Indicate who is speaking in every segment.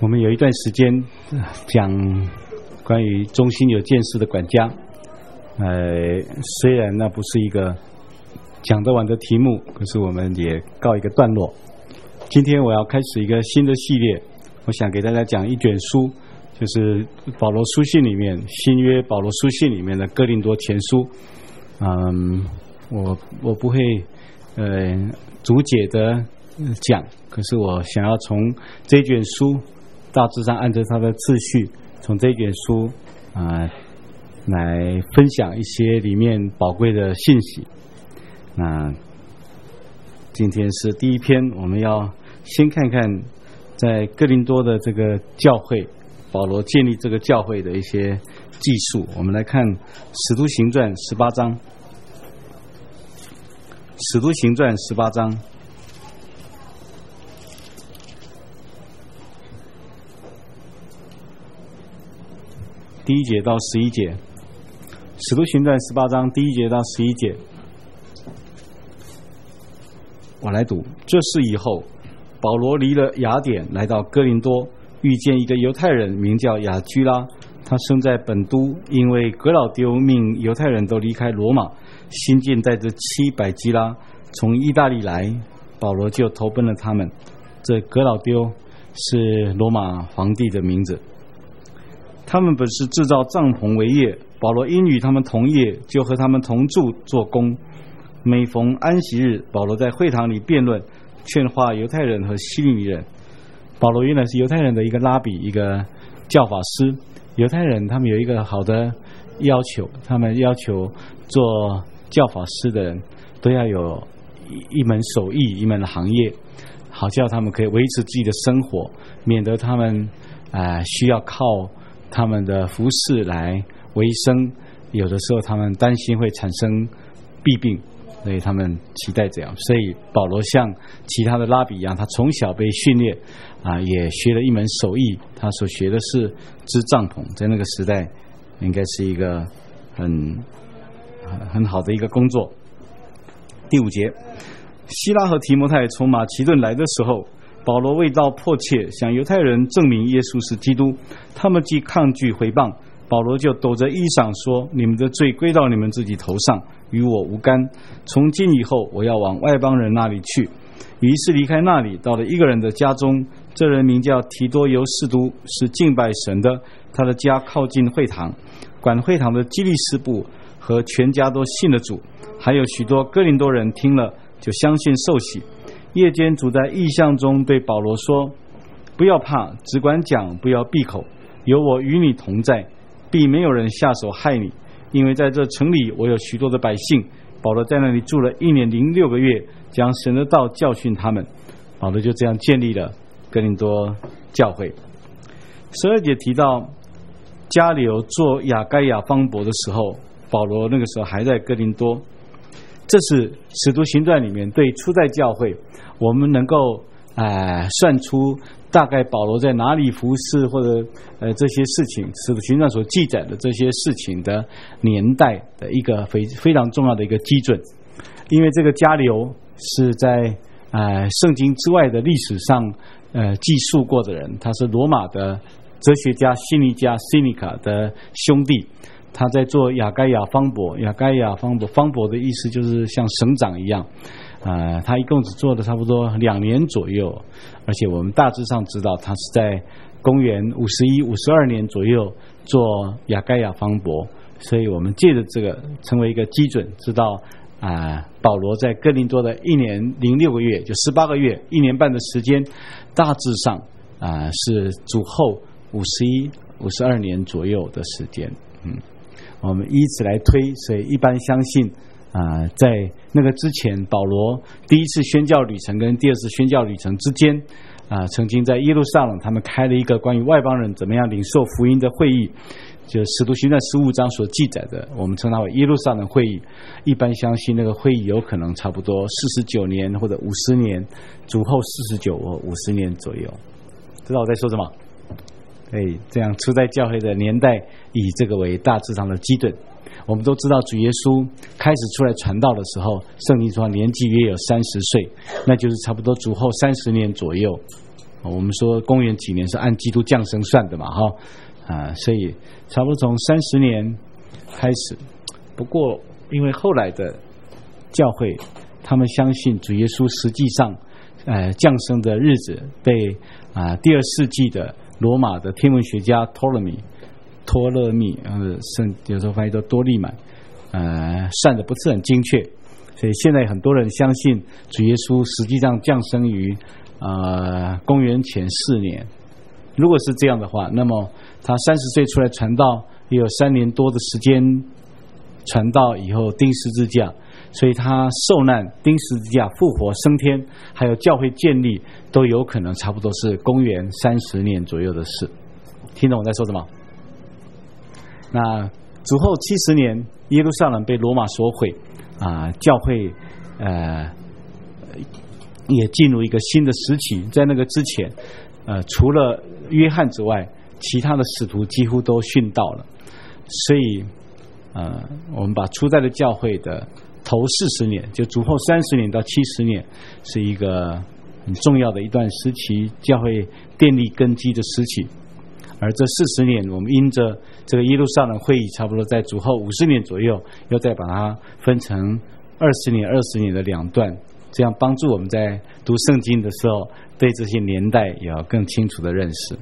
Speaker 1: 我们有一段时间讲关于忠心有见识的管家，虽然那不是一个讲得完的题目，可是我们也告一个段落。今天我要开始一个新的系列，我想给大家讲一卷书，就是保罗书信里面，新约保罗书信里面的哥林多前书。我不会逐节的讲，可是我想要从这卷书大致上按照它的次序，从这卷书来分享一些里面宝贵的信息。那今天是第一篇，我们要先看看在哥林多的这个教会，保罗建立这个教会的一些记述。我们来看使徒行传18章，使徒行传18章第1节到11节，使徒行传18章第1节到11节，我来读。这事以后，保罗离了雅典，来到哥林多，遇见一个犹太人，名叫雅居拉，他生在本都，因为格老丢命犹太人都离开罗马，新近带着700基拉从意大利来，保罗就投奔了他们。这格老丢是罗马皇帝的名字。他们本是制造帐篷为业，保罗因与他们同业，就和他们同住做工。每逢安息日，保罗在会堂里辩论，劝化犹太人和希利尼人。保罗原来是犹太人的一个拉比，一个教法师。犹太人他们有一个好的要求，他们要求做教法师的人都要有一门手艺，一门行业，好叫他们可以维持自己的生活，免得他们需要靠他们的服侍来为生，有的时候他们担心会产生弊病，所以他们期待这样。所以保罗像其他的拉比一样，他从小被训练也学了一门手艺，他所学的是织帐篷，在那个时代应该是一个很好的一个工作。第5节，希拉和提摩太从马其顿来的时候，保罗为道迫切，向犹太人证明耶稣是基督，他们既抗拒毁谤，保罗就抖着衣裳说：你们的罪归到你们自己头上，与我无干。从今以后，我要往外邦人那里去。于是离开那里，到了一个人的家中，这人名叫提多犹士都，是敬拜神的，他的家靠近会堂，管会堂的基利斯布和全家都信了主，还有许多哥林多人听了就相信受洗。夜间主在异象中对保罗说：不要怕，只管讲，不要闭口，有我与你同在，必没有人下手害你，因为在这城里我有许多的百姓。保罗在那里住了1年0.6个月，将神的道教训他们。保罗就这样建立了哥林多教会。12节提到加流做亚该亚方伯的时候，保罗那个时候还在哥林多。这是使徒行传里面对初代教会，我们能够算出大概保罗在哪里服侍，或者这些事情，使徒行传所记载的这些事情的年代的一个非常重要的一个基准。因为这个加流是在圣经之外的历史上记述过的人，他是罗马的哲学家西尼加 Seneca 的兄弟，他在做亚该亚方伯。亚该亚方伯，方伯的意思就是像省长一样。他一共只做了差不多2年左右，而且我们大致上知道他是在公元51、52年左右做亚该亚方伯，所以我们借着这个成为一个基准，知道保罗在哥林多的1年0.6个月，就18个月，1年半的时间，大致上是主后51、52年左右的时间。我们以此来推，所以一般相信在那个之前，保罗第一次宣教旅程跟第二次宣教旅程之间曾经在耶路撒冷他们开了一个关于外邦人怎么样领受福音的会议，就使徒行传15章所记载的，我们称它为耶路撒冷会议。一般相信那个会议有可能差不多49年或者50年，主后49或50年左右。知道我在说什么？这样初代教会的年代以这个为大致上的基准。我们都知道主耶稣开始出来传道的时候，圣经说年纪约有30岁，那就是差不多主后30年左右。 我们说公元几年是按基督降生算的嘛，所以差不多从30年开始。不过因为后来的教会，他们相信主耶稣实际上降生的日子被第2世纪的罗马的天文学家托勒密有时候翻译作多利满算的不是很精确，所以现在很多人相信主耶稣实际上降生于公元前4年。如果是这样的话，那么他30岁出来传道，也有3年多的时间传道以后钉十字架，所以他受难、钉十字架、复活、升天，还有教会建立，都有可能差不多是公元30年左右的事。听懂我在说什么？那主后70年，耶路撒冷被罗马所毁，教会也进入一个新的时期。在那个之前，除了约翰之外，其他的使徒几乎都殉道了。所以我们把初代的教会的头40年，就主后30年到70年，是一个很重要的一段时期，教会奠立根基的时期。而这40年，我们因着这个耶路撒冷会议，差不多在主后50年左右，又再把它分成20年的2段，这样帮助我们在读圣经的时候，对这些年代也要更清楚的认识。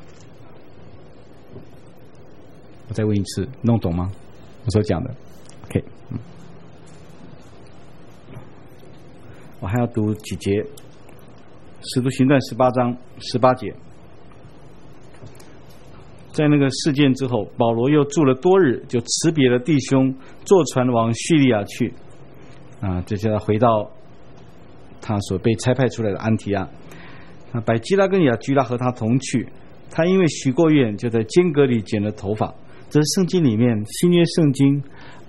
Speaker 1: 我再问一次，弄懂吗？我所讲的 OK。 我还要读几节，使徒行传18章18节。在那个事件之后，保罗又住了多日，就辞别了弟兄，坐船往叙利亚去。就叫他回到他所被差派出来的安提阿。百基拉跟雅居拉和他同去，他因为许过愿，就在间隔里剪了头发。这是圣经里面新约圣经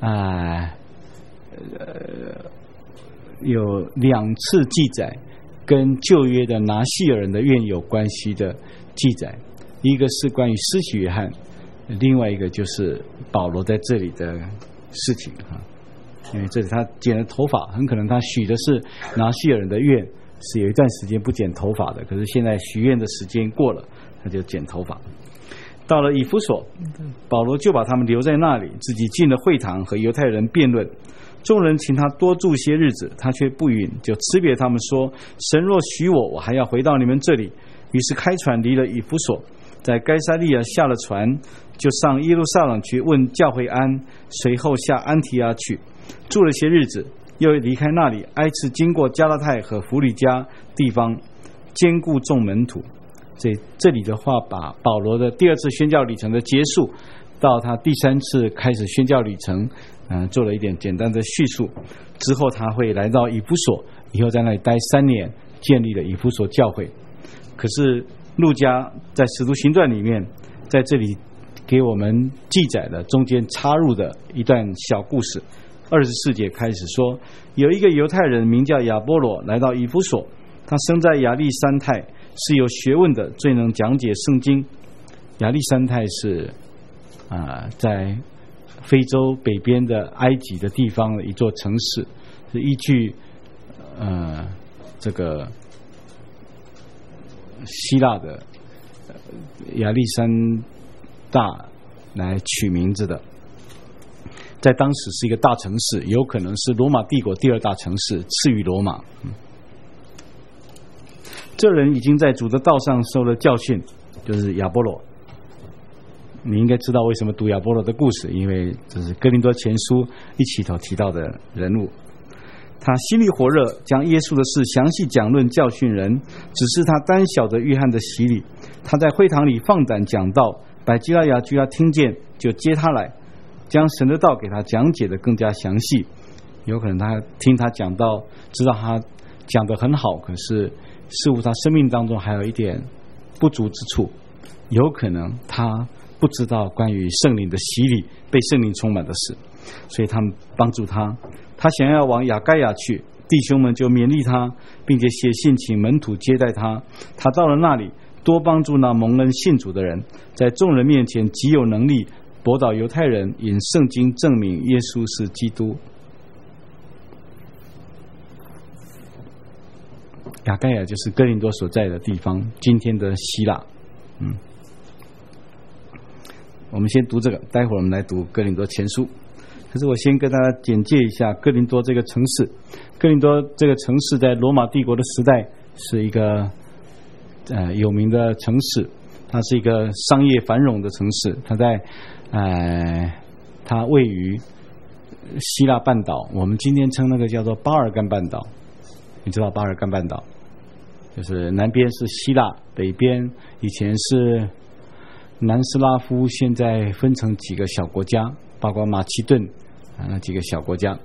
Speaker 1: 有2次记载跟旧约的拿细尔人的愿有关系的记载，一个是关于施洗约翰，另外一个就是保罗在这里的事情因为这里他剪了头发，很可能他许的是拿细尔人的愿，是有一段时间不剪头发的，可是现在许愿的时间过了，他就剪头发。到了以弗所，保罗就把他们留在那里，自己进了会堂和犹太人辩论。众人请他多住些日子，他却不允，就辞别他们说：神若许我，我还要回到你们这里。于是开船离了以弗所，在该撒利亚下了船，就上耶路撒冷去问教会安，随后下安提阿去，住了些日子，又离开那里，挨次经过加拉太和弗里加地方，兼顾众门徒。所以这里的话，把保罗的第2次宣教旅程的结束，到他第3次开始宣教旅程，做了一点简单的叙述。之后他会来到以弗所，以后在那里待3年，建立了以弗所教会。可是路加在使徒行传里面，在这里给我们记载了中间插入的一段小故事。24节开始说，有一个犹太人名叫亚波罗，来到以弗所，他生在亚历山泰，是有学问的，最能讲解圣经。亚历山泰是在非洲北边的埃及的地方的一座城市，是依据这个希腊的亚历山大来取名字的，在当时是一个大城市，有可能是罗马帝国第2大城市，次于罗马。这人已经在主的道上受了教训，就是亚波罗。你应该知道为什么读亚波罗的故事，因为这是哥林多前书一起头提到的人物。他心里火热，将耶稣的事详细讲论教训人，只是他单晓得约翰的洗礼。他在会堂里放胆讲道，百基拉雅居拉听见，就接他来，将神的道给他讲解的更加详细。有可能他听他讲道，知道他讲得很好，可是似乎他生命当中还有一点不足之处，有可能他不知道关于圣灵的洗礼，被圣灵充满的事，所以他们帮助他。他想要往亚该亚去，弟兄们就勉励他，并且写信请门徒接待他。他到了那里，多帮助那蒙恩信主的人，在众人面前极有能力，驳倒犹太人，引圣经证明耶稣是基督。 亚该亚就是哥林多所在的地方，今天的希腊。我们先读这个，待会儿我们来读哥林多前书。可是我先跟大家简介一下哥林多这个城市。哥林多这个城市在罗马帝国的时代是一个有名的城市，它是一个商业繁荣的城市。它位于希腊半岛，我们今天称那个叫做巴尔干半岛。你知道巴尔干半岛就是南边是希腊，北边以前是南斯拉夫，现在分成几个小国家，包括马其顿那几个小国家。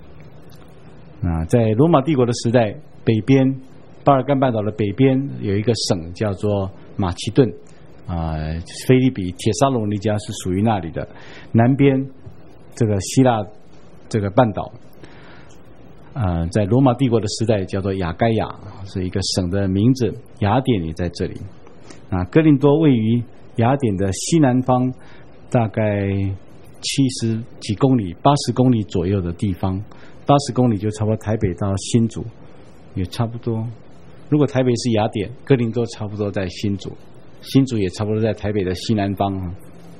Speaker 1: 在罗马帝国的时代，北边巴尔干半岛的北边有一个省叫做马其顿，菲利比、帖撒罗尼迦是属于那里的。南边这个希腊这个半岛，在罗马帝国的时代叫做亚该亚，是一个省的名字。雅典也在这里。哥林多位于雅典的西南方，大概70几公里、80公里左右的地方。80公里就差不多台北到新竹，也差不多。如果台北是雅典，哥林多差不多在新竹，新竹也差不多在台北的西南方。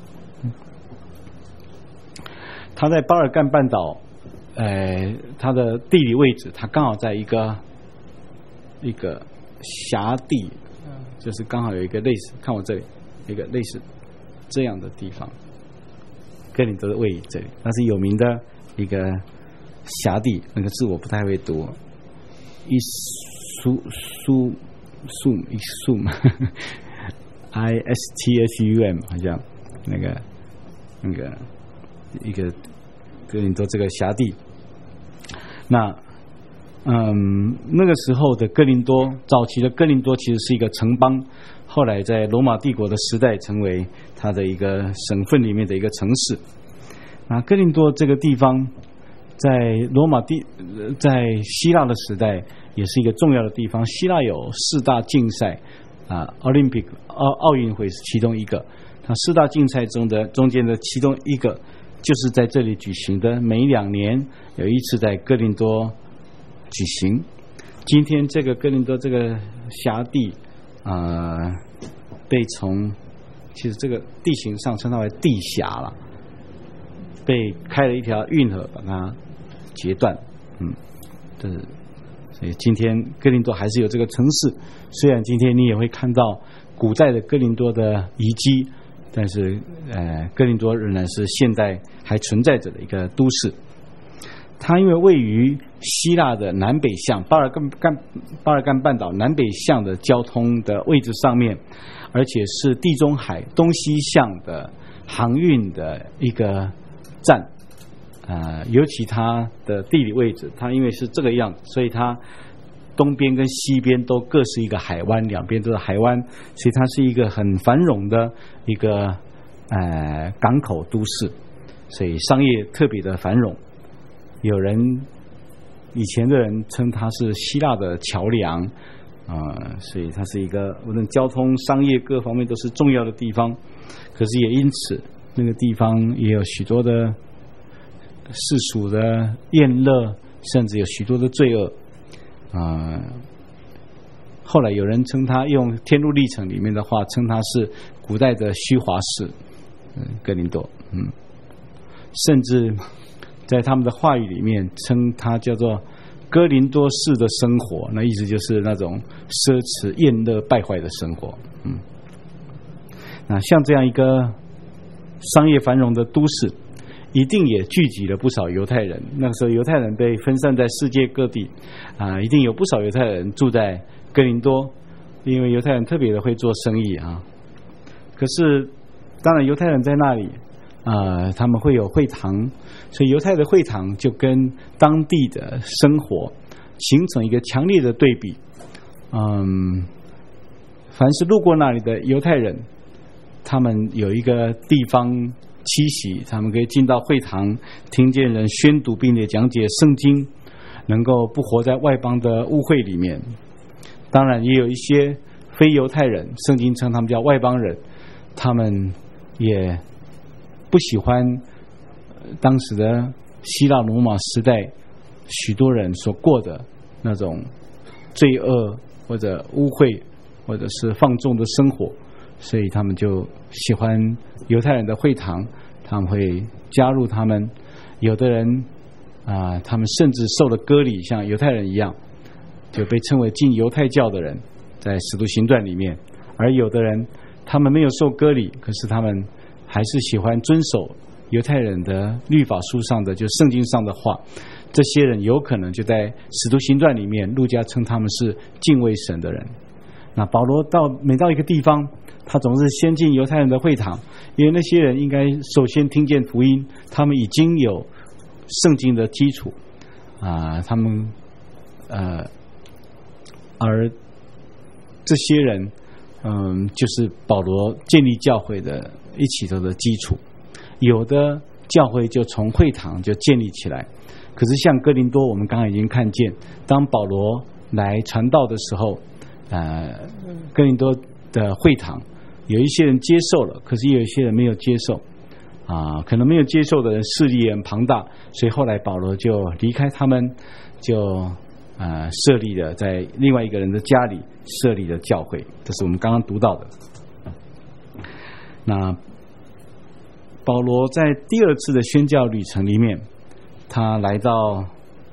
Speaker 1: 它在巴尔干半岛，它的地理位置，它刚好在一个辖地，就是刚好有一个类似，看我这里一个类似这样的地方。哥林多的位于这里，那是有名的一个辖地，那个字我不太会读，伊苏ISTHUM 好像那个一个哥林多这个辖地。那个时候的哥林多，早期的哥林多其实是一个城邦，后来在罗马帝国的时代成为它的一个省份里面的一个城市。哥林多这个地方在希腊的时代也是一个重要的地方。希腊有4大竞赛，Olympic 奥运会是其中一个。它4大竞赛中间的其中一个就是在这里举行的，每2年有一次在哥林多举行。今天这个哥林多这个辖地其实这个地形上称它为地峡了，被开了一条运河把它截断。所以今天哥林多还是有这个城市，虽然今天你也会看到古代的哥林多的遗迹，但是哥林多仍然是现代还存在着的一个都市。它因为位于希腊的南北向，巴尔干半岛南北向的交通的位置上面，而且是地中海东西向的航运的一个站。尤其它的地理位置，它因为是这个样子，所以它东边跟西边都各是一个海湾，两边都是海湾，所以它是一个很繁荣的一个港口都市，所以商业特别的繁荣。以前的人称它是希腊的桥梁，所以它是一个无论交通、商业各方面都是重要的地方。可是也因此，那个地方也有许多的世俗的厌乐，甚至有许多的罪恶。后来有人称它，用《天路历程》里面的话称它是古代的虚华市，哥林多。甚至在他们的话语里面称它叫做哥林多式的生活，那意思就是那种奢侈、厌乐、败坏的生活。那像这样一个商业繁荣的都市，一定也聚集了不少犹太人。那个时候犹太人被分散在世界各地，一定有不少犹太人住在哥林多，因为犹太人特别的会做生意啊。可是当然犹太人在那里他们会有会堂，所以犹太的会堂就跟当地的生活形成一个强烈的对比。凡是路过那里的犹太人，他们有一个地方栖息，他们可以进到会堂，听见人宣读并且讲解圣经，能够不活在外邦的污秽里面。当然也有一些非犹太人，圣经称他们叫外邦人，他们也不喜欢当时的希腊罗马时代许多人所过的那种罪恶或者污秽，或者是放纵的生活，所以他们就喜欢犹太人的会堂，他们会加入他们。有的人他们甚至受了割礼，像犹太人一样，就被称为进犹太教的人，在使徒行传里面。而有的人他们没有受割礼，可是他们还是喜欢遵守犹太人的律法书上的，就圣经上的话。这些人有可能就在使徒行传里面，路加称他们是敬畏神的人。那保罗每到一个地方，他总是先进犹太人的会堂，因为那些人应该首先听见福音，他们已经有圣经的基础他们而这些人就是保罗建立教会的一起头的基础。有的教会就从会堂就建立起来，可是像哥林多，我们刚刚已经看见，当保罗来传道的时候，哥林多的会堂有一些人接受了，可是也有一些人没有接受可能没有接受的人势力也很庞大，所以后来保罗就离开他们，就设立了在另外一个人的家里设立了教会。这是我们刚刚读到的。那保罗在第二次的宣教旅程里面，他来到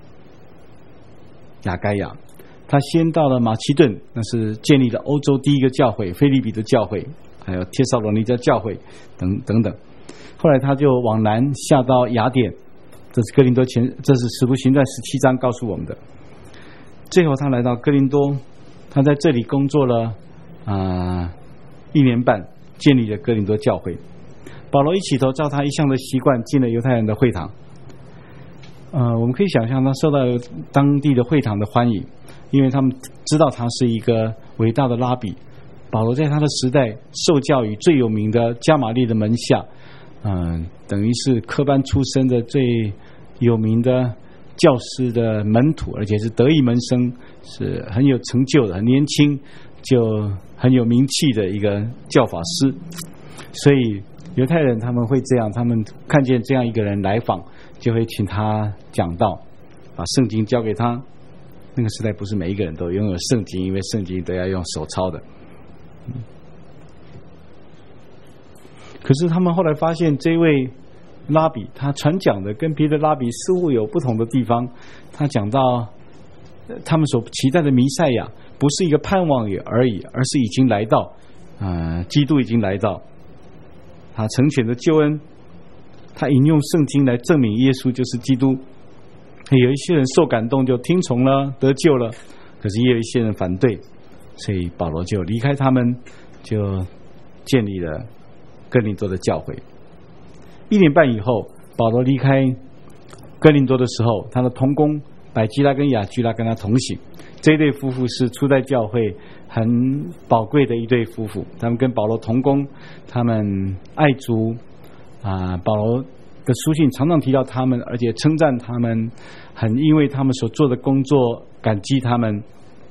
Speaker 1: 亚该亚，他先到了马其顿，那是建立了欧洲第一个教会，腓立比的教会，还有帖撒罗尼迦教会等等。后来他就往南下到雅典，这是这是使徒行传17章告诉我们的。最后他来到哥林多，他在这里工作了1年半，建立了哥林多教会。保罗一起头照他一向的习惯进了犹太人的会堂。我们可以想象他受到当地的会堂的欢迎，因为他们知道他是一个伟大的拉比。保罗在他的时代受教于最有名的加玛列的门下，等于是科班出身的最有名的教师的门徒，而且是得意门生，是很有成就的，很年轻就很有名气的一个教法师。所以犹太人他们会这样，他们看见这样一个人来访，就会请他讲道，把圣经交给他。那个时代不是每一个人都拥有圣经，因为圣经都要用手抄的。可是他们后来发现，这位拉比他传讲的跟别的拉比似乎有不同的地方。他讲到他们所期待的弥赛亚不是一个盼望而已，而是已经来到，基督已经来到，他成全的救恩。他引用圣经来证明耶稣就是基督。有一些人受感动就听从了，得救了，可是也有一些人反对，所以保罗就离开他们，就建立了哥林多的教会。1年半以后，保罗离开哥林多的时候，他的同工百基拉跟雅居拉跟他同行。这一对夫妇是初代教会很宝贵的一对夫妇，他们跟保罗同工，他们爱主保罗的书信常常提到他们，而且称赞他们，很因为他们所做的工作感激他们。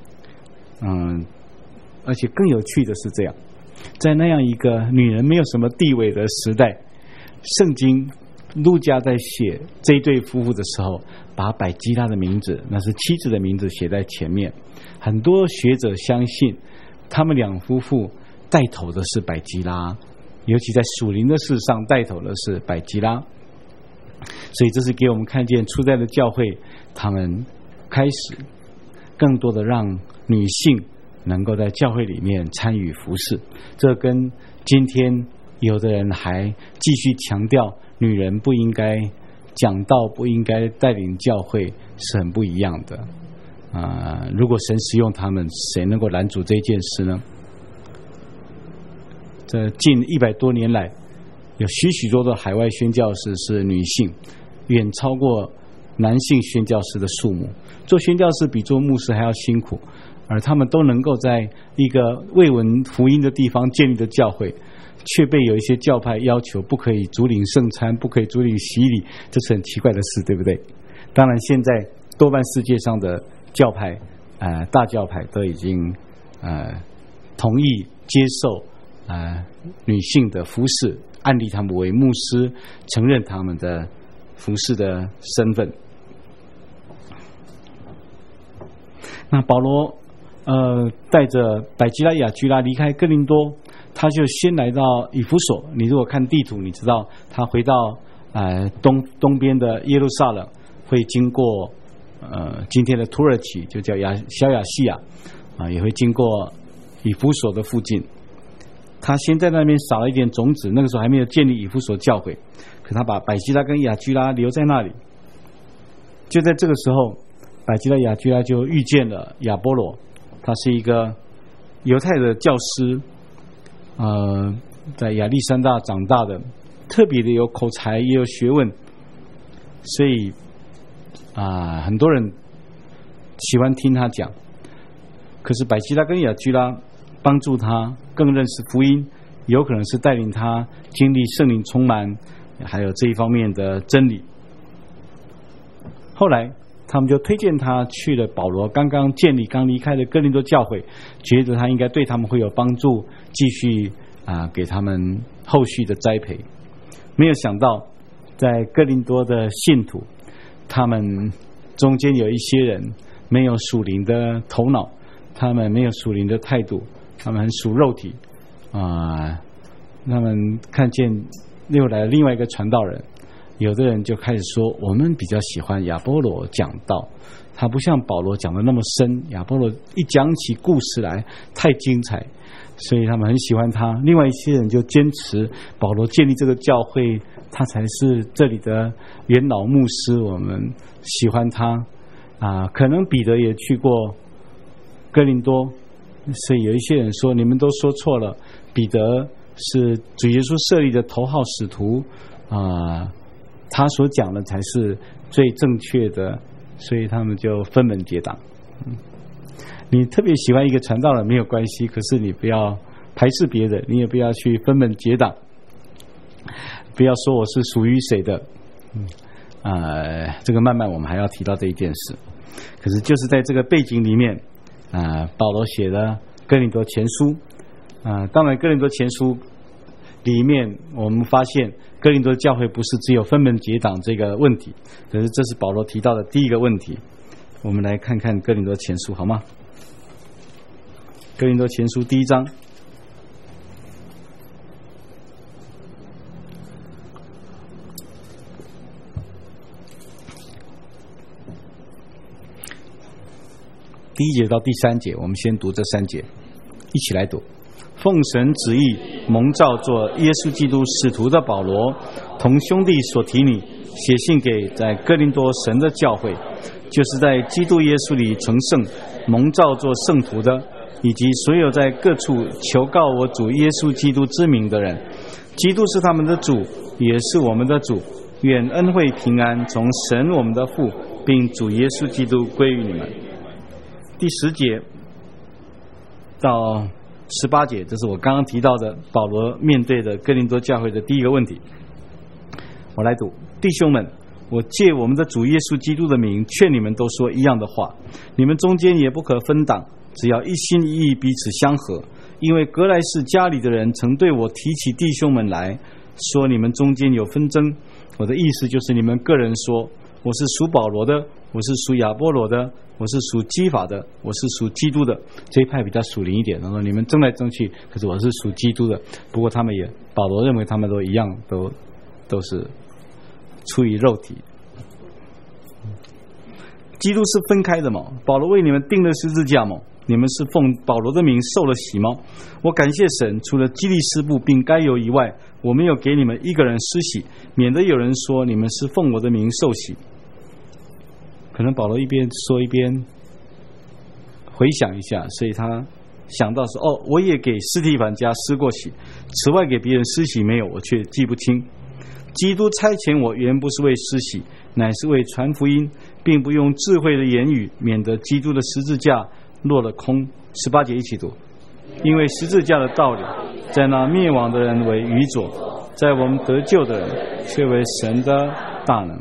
Speaker 1: 而且更有趣的是这样，在那样一个女人没有什么地位的时代，圣经路加在写这一对夫妇的时候，把百基拉的名字，那是妻子的名字，写在前面。很多学者相信他们两夫妇带头的是百基拉，尤其在属灵的事上带头的是百基拉。所以这是给我们看见初代的教会，他们开始更多的让女性能够在教会里面参与服事。这跟今天有的人还继续强调女人不应该讲道，不应该带领教会是很不一样的。如果神使用他们，谁能够拦阻这件事呢？这近100多年来，有许多的海外宣教士是女性，远超过男性宣教士的数目。做宣教士比做牧师还要辛苦，而他们都能够在一个未闻福音的地方建立的教会，却被有一些教派要求不可以主领圣餐，不可以主领洗礼，这是很奇怪的事，对不对？当然现在多半世界上的教派大教派都已经同意接受女性的服事，按立他们为牧师，承认他们的服事的身份。那保罗带着百基拉、雅居拉离开哥林多，他就先来到以弗所。你如果看地图，你知道他回到东边的耶路撒冷，会经过今天的土耳其，就叫小亚细亚也会经过以弗所的附近。他先在那边撒了一点种子，那个时候还没有建立以弗所教会，可他把百基拉跟雅居拉留在那里。就在这个时候，百基拉、雅居拉就遇见了亚波罗，他是一个犹太的教师，在亚历山大长大的，特别的有口才也有学问，所以很多人喜欢听他讲。可是百基拉跟雅居拉帮助他更认识福音，有可能是带领他经历圣灵充满，还有这一方面的真理。后来他们就推荐他去了保罗刚离开的哥林多教会，觉得他应该对他们会有帮助，继续给他们后续的栽培。没有想到在哥林多的信徒，他们中间有一些人没有属灵的头脑，他们没有属灵的态度，他们很属肉体他们看见又来了另外一个传道人，有的人就开始说，我们比较喜欢亚波罗讲道，他不像保罗讲的那么深，亚波罗一讲起故事来太精彩，所以他们很喜欢他。另外一些人就坚持保罗建立这个教会，他才是这里的元老牧师，我们喜欢他可能彼得也去过哥林多，所以有一些人说，你们都说错了，彼得是主耶稣设立的头号使徒他所讲的才是最正确的，所以他们就分门结党。你特别喜欢一个传道人没有关系，可是你不要排斥别人，你也不要去分门结党，不要说我是属于谁的。这个慢慢我们还要提到这一件事。可是就是在这个背景里面保罗写了哥林多前书当然哥林多前书里面我们发现哥林多教会不是只有分门结党这个问题，可是这是保罗提到的第一个问题。我们来看看哥林多前书好吗？哥林多前书第1章第1节到第3节，我们先读这3节，一起来读。奉神旨意蒙召做耶稣基督使徒的保罗，同兄弟所提你写信给在哥林多神的教会，就是在基督耶稣里成圣蒙召做圣徒的，以及所有在各处求告我主耶稣基督之名的人。基督是他们的主，也是我们的主。愿恩惠平安从神我们的父并主耶稣基督归于你们。第10节到18节，这是我刚刚提到的保罗面对的哥林多教会的第一个问题。我来读。弟兄们，我借我们的主耶稣基督的名劝你们都说一样的话，你们中间也不可分党，只要一心一意彼此相合。因为格莱士家里的人曾对我提起弟兄们来说，你们中间有纷争。我的意思就是你们个人说，我是属保罗的，我是属亚波罗的，我是属基法的，我是属基督的。这一派比较属灵一点，然后你们争来争去，可是我是属基督的。不过他们也，保罗认为他们都一样，都是出于肉体。基督是分开的嘛？保罗为你们钉了十字架嘛？你们是奉保罗的名受了洗吗？我感谢神，除了基利斯布并该犹以外，我没有给你们一个人施洗，免得有人说你们是奉我的名受洗。可能保罗一边说一边回想一下，所以他想到说，我也给司提反家施过洗，此外给别人施洗没有，我却记不清。基督差遣我原不是为施洗，乃是为传福音，并不用智慧的言语，免得基督的十字架落了空。18节一起读。因为十字架的道理，在那灭亡的人为愚拙，在我们得救的人却为神的大能。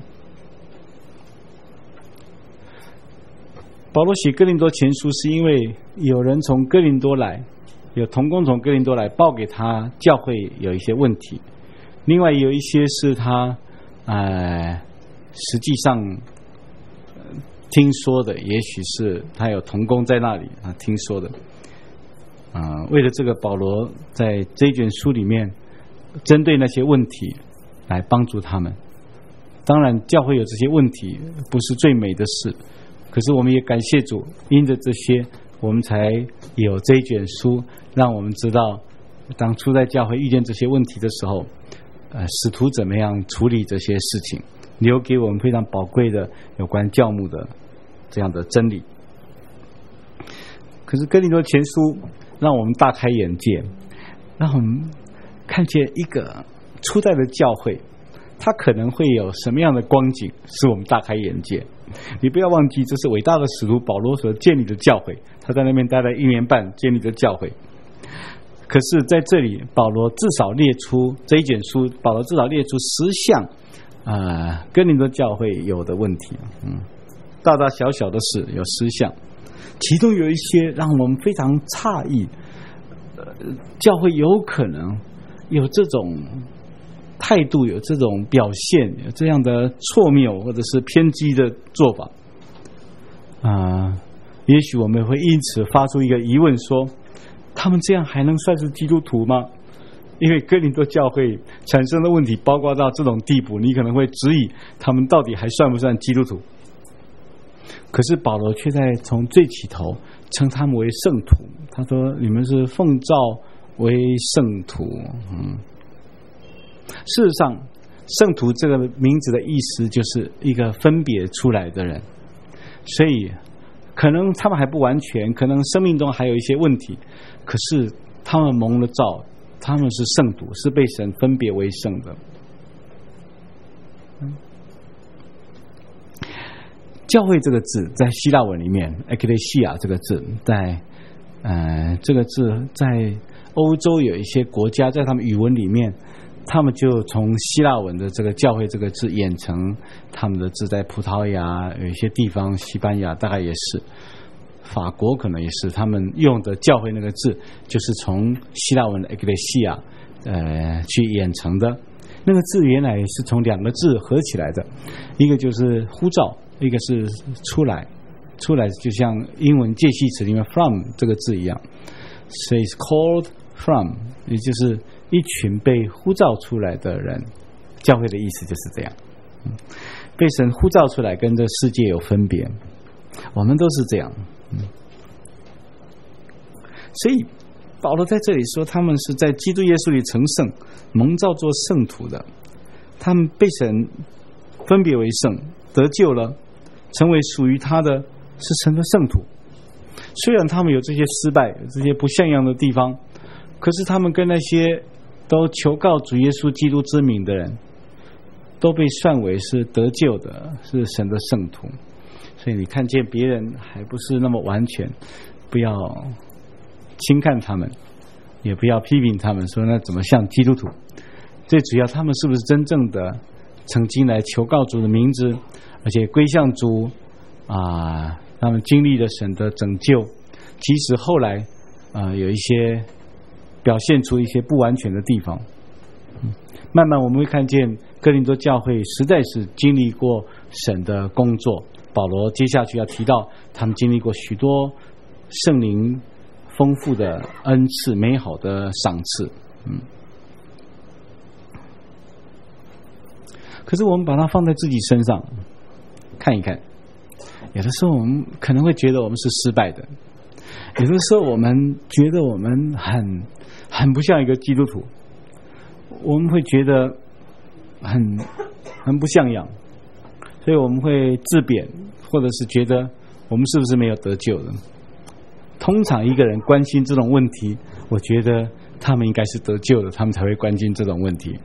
Speaker 1: 保罗写哥林多前书，是因为有人从哥林多来，有同工从哥林多来报给他教会有一些问题，另外有一些是他实际上听说的，也许是他有同工在那里听说的为了这个，保罗在这一卷书里面针对那些问题来帮助他们。当然教会有这些问题不是最美的事，可是我们也感谢主，因着这些我们才有这一卷书，让我们知道当初在教会遇见这些问题的时候使徒怎么样处理这些事情，留给我们非常宝贵的有关教牧的这样的真理。可是哥林多前书让我们大开眼界，让我们看见一个初代的教会它可能会有什么样的光景，使我们大开眼界。你不要忘记，这是伟大的使徒保罗所建立的教会，他在那边待了1年半建立的教会。可是在这里保罗至少列出这一卷书，保罗至少列出10项哥林多教会有的问题，大大小小的事有10项，其中有一些让我们非常诧异，教会有可能有这种态度，有这种表现，有这样的错谬或者是偏激的做法也许我们会因此发出一个疑问，说他们这样还能算是基督徒吗？因为哥林多教会产生的问题包括到这种地步，你可能会质疑他们到底还算不算基督徒。可是保罗却在从最起头称他们为圣徒，他说你们是奉召为圣徒。事实上圣徒这个名字的意思就是一个分别出来的人，所以可能他们还不完全，可能生命中还有一些问题，可是他们蒙了召，他们是圣徒，是被神分别为圣的。教会这个字在希腊文里面 ekklesia 这个字在这个字在欧洲有一些国家在他们语文里面，他们就从希腊文的这个教会这个字演成他们的字，在葡萄牙有一些地方，西班牙大概也是，法国可能也是，他们用的教会那个字就是从希腊文的 ekklesia去演成的。那个字原来是从2个字合起来的，一个就是呼召，一个是出来，出来就像英文介系词里面 from 这个字一样，所以 is called from， 也就是一群被呼召出来的人。教会的意思就是这样，被神呼召出来，跟这世界有分别，我们都是这样。所以保罗在这里说他们是在基督耶稣里成圣，蒙召做圣徒的，他们被神分别为圣，得救了，成为属于他的，是神的圣徒。虽然他们有这些失败，有这些不像样的地方，可是他们跟那些都求告主耶稣基督之名的人都被算为是得救的，是神的圣徒。所以你看见别人还不是那么完全，不要轻看他们，也不要批评他们，说那怎么像基督徒。最主要他们是不是真正的曾经来求告主的名字，而且归向主他们经历了神的拯救，即使后来有一些表现出一些不完全的地方，慢慢我们会看见哥林多教会实在是经历过神的工作。保罗接下去要提到他们经历过许多圣灵丰富的恩赐，美好的赏赐。可是我们把它放在自己身上看一看，有的时候我们可能会觉得我们是失败的，有的时候我们觉得我们很不像一个基督徒，我们会觉得很不像样，所以我们会自贬，或者是觉得我们是不是没有得救的。通常一个人关心这种问题，我觉得他们应该是得救的，他们才会关心这种问题。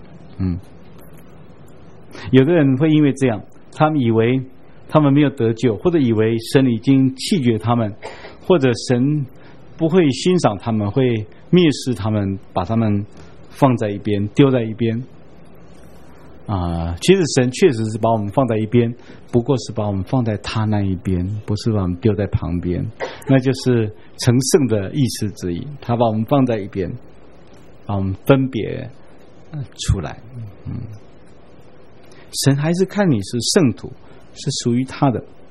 Speaker 1: 有的人会因为这样，他们以为他们没有得救，或者以为神已经弃绝他们，或者神不会欣赏他们，会蔑视他们，把他们放在一边，丢在一边。其实神确实是把我们放在一边，不过是把我们放在他那一边，不是把我们丢在旁边，那就是成圣的意思之一。他把我们放在一边，把我们分别出来。神还是看你是圣徒，是属于他的。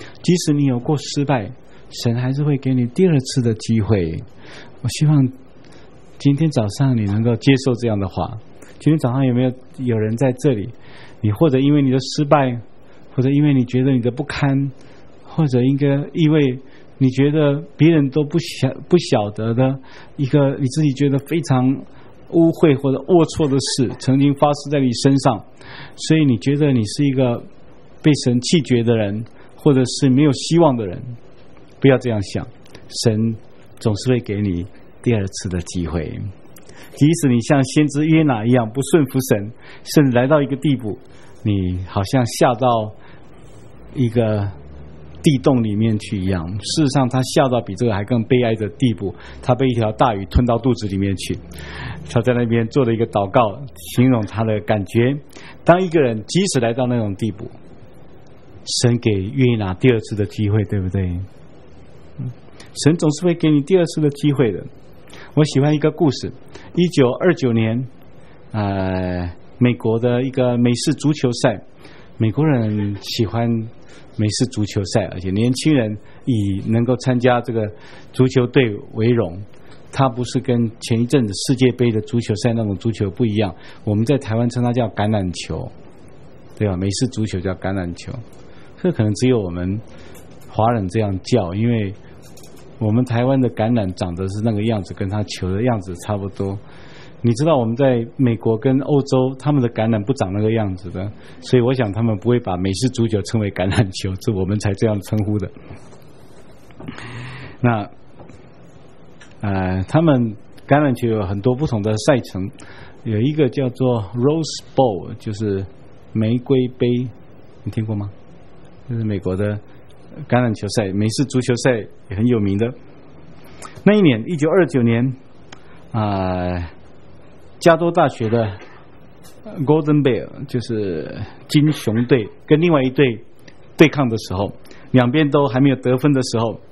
Speaker 1: 即使你有过失败，神还是会给你第二次的机会。我希望今天早上你能够接受这样的话。今天早上有人在这里，你或者因为你的失败，或者因为你觉得你的不堪，或者因为你觉得别人都不晓得的一个你自己觉得非常污秽或者龌龊的事曾经发生在你身上，所以你觉得你是一个被神弃绝的人，或者是没有希望的人。不要这样想，神总是会给你第二次的机会。即使你像先知约拿一样不顺服神，甚至来到一个地步，你好像下到一个地洞里面去一样，事实上他下到比这个还更悲哀的地步，他被一条大鱼吞到肚子里面去。他在那边做了一个祷告，形容他的感觉。当一个人即使来到那种地步，神给约拿第二次的机会，对不对？神总是会给你第二次的机会的。我喜欢一个故事，1929年美国的一个美式足球赛，美国人喜欢美式足球赛，而且年轻人以能够参加这个足球队为荣。它不是跟前一阵子世界杯的足球赛那种足球不一样，我们在台湾称它叫橄榄球，对吧？美式足球叫橄榄球，这可能只有我们华人这样叫，因为我们台湾的橄榄长得是那个样子，跟它球的样子差不多。你知道我们在美国跟欧洲，他们的橄榄不长那个样子的，所以我想他们不会把美式足球称为橄榄球，是我们才这样称呼的。那他们橄榄球有很多不同的赛程，有一个叫做 Rose Bowl， 就是玫瑰杯，你听过吗？就是美国的橄榄球赛，美式足球赛也很有名的。那一年1929年加州大学的 Golden Bear， 就是金熊队跟另外一队对抗的时候，两边都还没有得分的时候，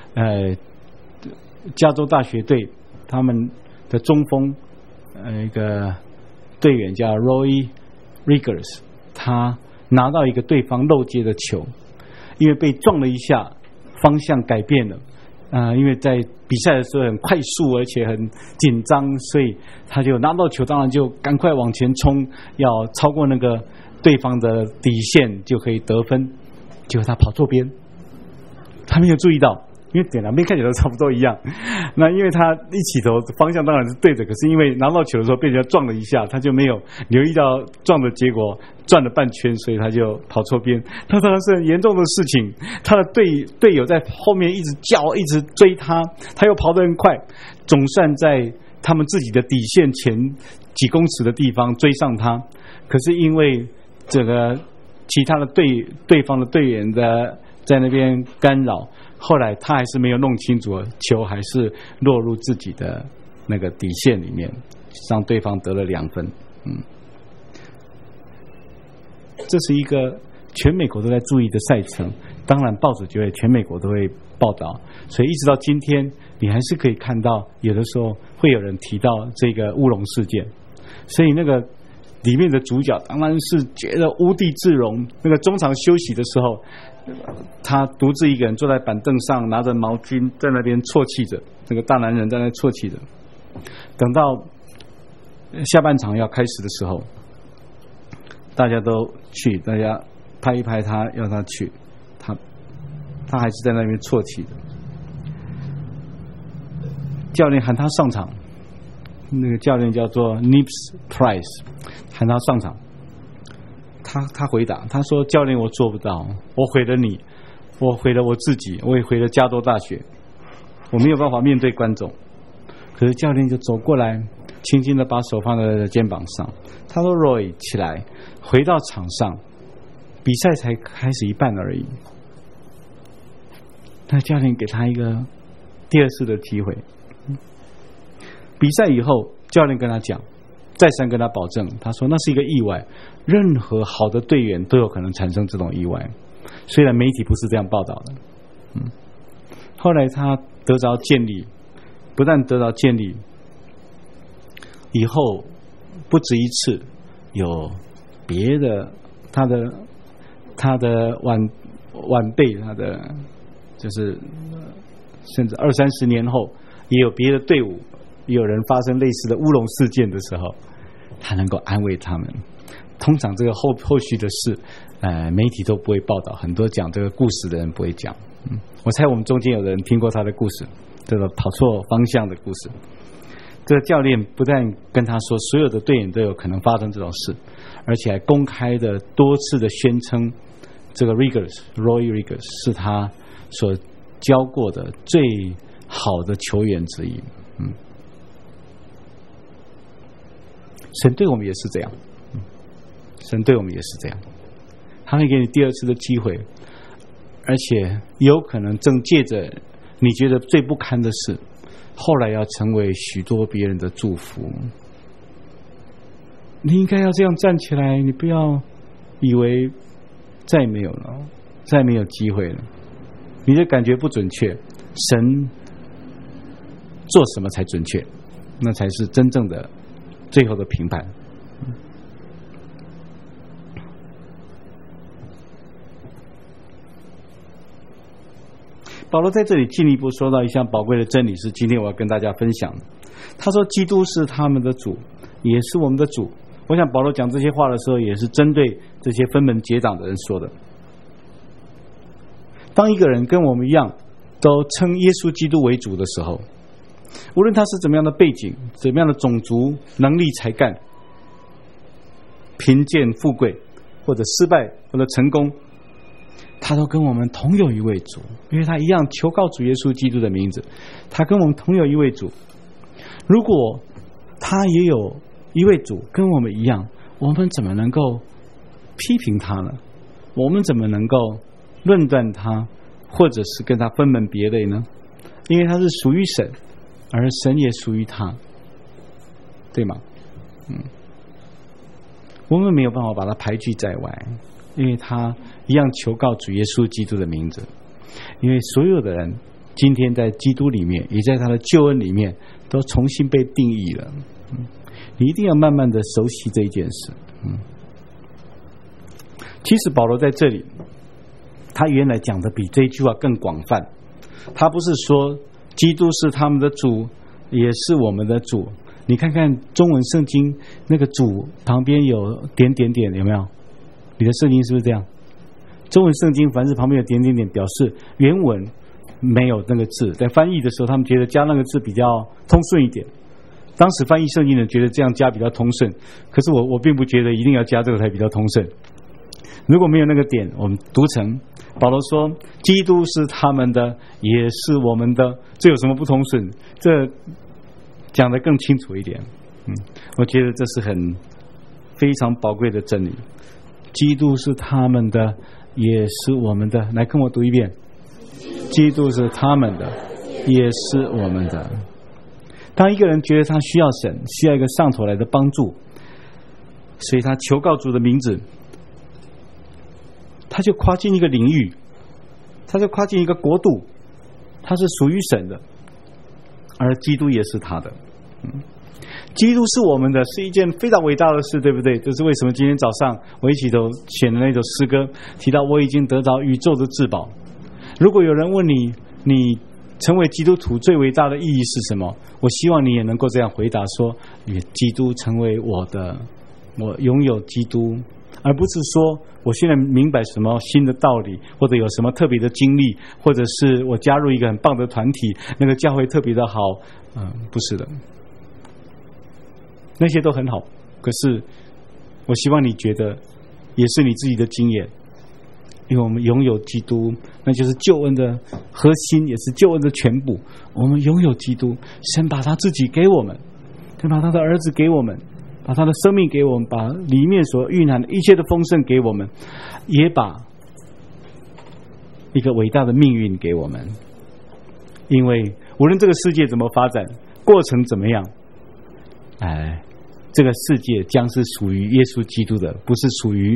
Speaker 1: 加州大学队他们的中锋一个队员叫 Roy Riggers， 他拿到一个对方漏接的球，因为被撞了一下，方向改变了。因为在比赛的时候很快速而且很紧张，所以他就拿到球，当然就赶快往前冲，要超过那个对方的底线就可以得分。结果他跑错边，他没有注意到，因为两边看起来都差不多一样。那因为他一起头方向当然是对的，可是因为拿到球的时候被人家撞了一下，他就没有留意到撞的结果，转了半圈，所以他就跑错边。那当然是很严重的事情。他的队友在后面一直叫，一直追他，他又跑得很快，总算在他们自己的底线前几公尺的地方追上他。可是因为这个其他的对方的队员的在那边干扰，后来他还是没有弄清楚，球还是落入自己的那个底线里面，让对方得了2分。这是一个全美国都在注意的赛程，当然报纸就会全美国都会报道，所以一直到今天你还是可以看到有的时候会有人提到这个乌龙事件。所以那个里面的主角当然是觉得无地自容。那个中场休息的时候，他独自一个人坐在板凳上，拿着毛巾在那边啜泣着，那个大男人在那啜泣着。等到下半场要开始的时候，大家都去，大家拍一拍他，要他去，他还是在那边啜泣的。教练喊他上场，那个教练叫做 Nips Price， 喊他上场。他回答，他说：“教练，我做不到，我毁了你，我毁了我自己，我也毁了加州大学，我没有办法面对观众。”可是教练就走过来，轻轻的把手放在他的肩膀上。他说 ：“Roy， 起来，回到场上，比赛才开始一半而已。”那教练给他一个第二次的机会。比赛以后，教练跟他讲，再三跟他保证，他说那是一个意外，任何好的队员都有可能产生这种意外，虽然媒体不是这样报道的。后来他得着建立，不但得到建立，以后不止一次有别的他的晚辈他的就是甚至20-30年后，也有别的队伍也有人发生类似的乌龙事件的时候，他能够安慰他们。通常这个后续的事，媒体都不会报道，很多讲这个故事的人不会讲。我猜我们中间有人听过他的故事，这个跑错方向的故事。这个教练不但跟他说所有的队员都有可能发生这种事，而且还公开的多次的宣称这个 Roy Riggers 是他所教过的最好的球员之一。神对我们也是这样，神对我们也是这样，他会给你第二次的机会，而且有可能正借着你觉得最不堪的事，后来要成为许多别人的祝福。你应该要这样站起来，你不要以为再没有了，再没有机会了，你的感觉不准确，神做什么才准确，那才是真正的最后的评判。保罗在这里进一步说到一项宝贵的真理，是今天我要跟大家分享的。他说基督是他们的主，也是我们的主。我想保罗讲这些话的时候，也是针对这些分门结党的人说的。当一个人跟我们一样都称耶稣基督为主的时候，无论他是怎么样的背景，怎么样的种族、能力、才干、贫贱、富贵，或者失败，或者成功，他都跟我们同有一位主，因为他一样求告主耶稣基督的名字，他跟我们同有一位主。如果他也有一位主跟我们一样，我们怎么能够批评他呢？我们怎么能够论断他，或者是跟他分门别类呢？因为他是属于神，而神也属于他，对吗？我们没有办法把他排拒在外，因为他一样求告主耶稣基督的名字。因为所有的人今天在基督里面，也在他的救恩里面，都重新被定义了。你一定要慢慢的熟悉这一件事。其实保罗在这里，他原来讲的比这一句话更广泛。他不是说基督是他们的主，也是我们的主。你看看中文圣经那个主旁边有点点点，有没有？你的圣经是不是这样？中文圣经凡是旁边有点点点，表示原文没有那个字，在翻译的时候他们觉得加那个字比较通顺一点。当时翻译圣经的人觉得这样加比较通顺，可是我并不觉得一定要加这个才比较通顺。如果没有那个点，我们读成保罗说基督是他们的，也是我们的，这有什么不通顺？这讲得更清楚一点。我觉得这是很非常宝贵的真理。基督是他们的，也是我们的。来跟我读一遍，基督是他们的，也是我们的。当一个人觉得他需要神，需要一个上头来的帮助，所以他求告主的名字，他就跨进一个领域，他就跨进一个国度，他是属于神的，而基督也是他的。基督是我们的，是一件非常伟大的事，对不对？这是为什么今天早上我一起都选的那首诗歌，提到我已经得着宇宙的至宝。如果有人问你，你成为基督徒最伟大的意义是什么？我希望你也能够这样回答说，基督成为我的，我拥有基督，而不是说我现在明白什么新的道理，或者有什么特别的经历，或者是我加入一个很棒的团体，那个教会特别的好。不是的，那些都很好，可是我希望你觉得也是你自己的经验，因为我们拥有基督，那就是救恩的核心，也是救恩的全部。我们拥有基督，神把他自己给我们，神把他的儿子给我们，把他的生命给我们，把里面所蕴含的一切的丰盛给我们，也把一个伟大的命运给我们。因为无论这个世界怎么发展，过程怎么样，这个世界将是属于耶稣基督的，不是属于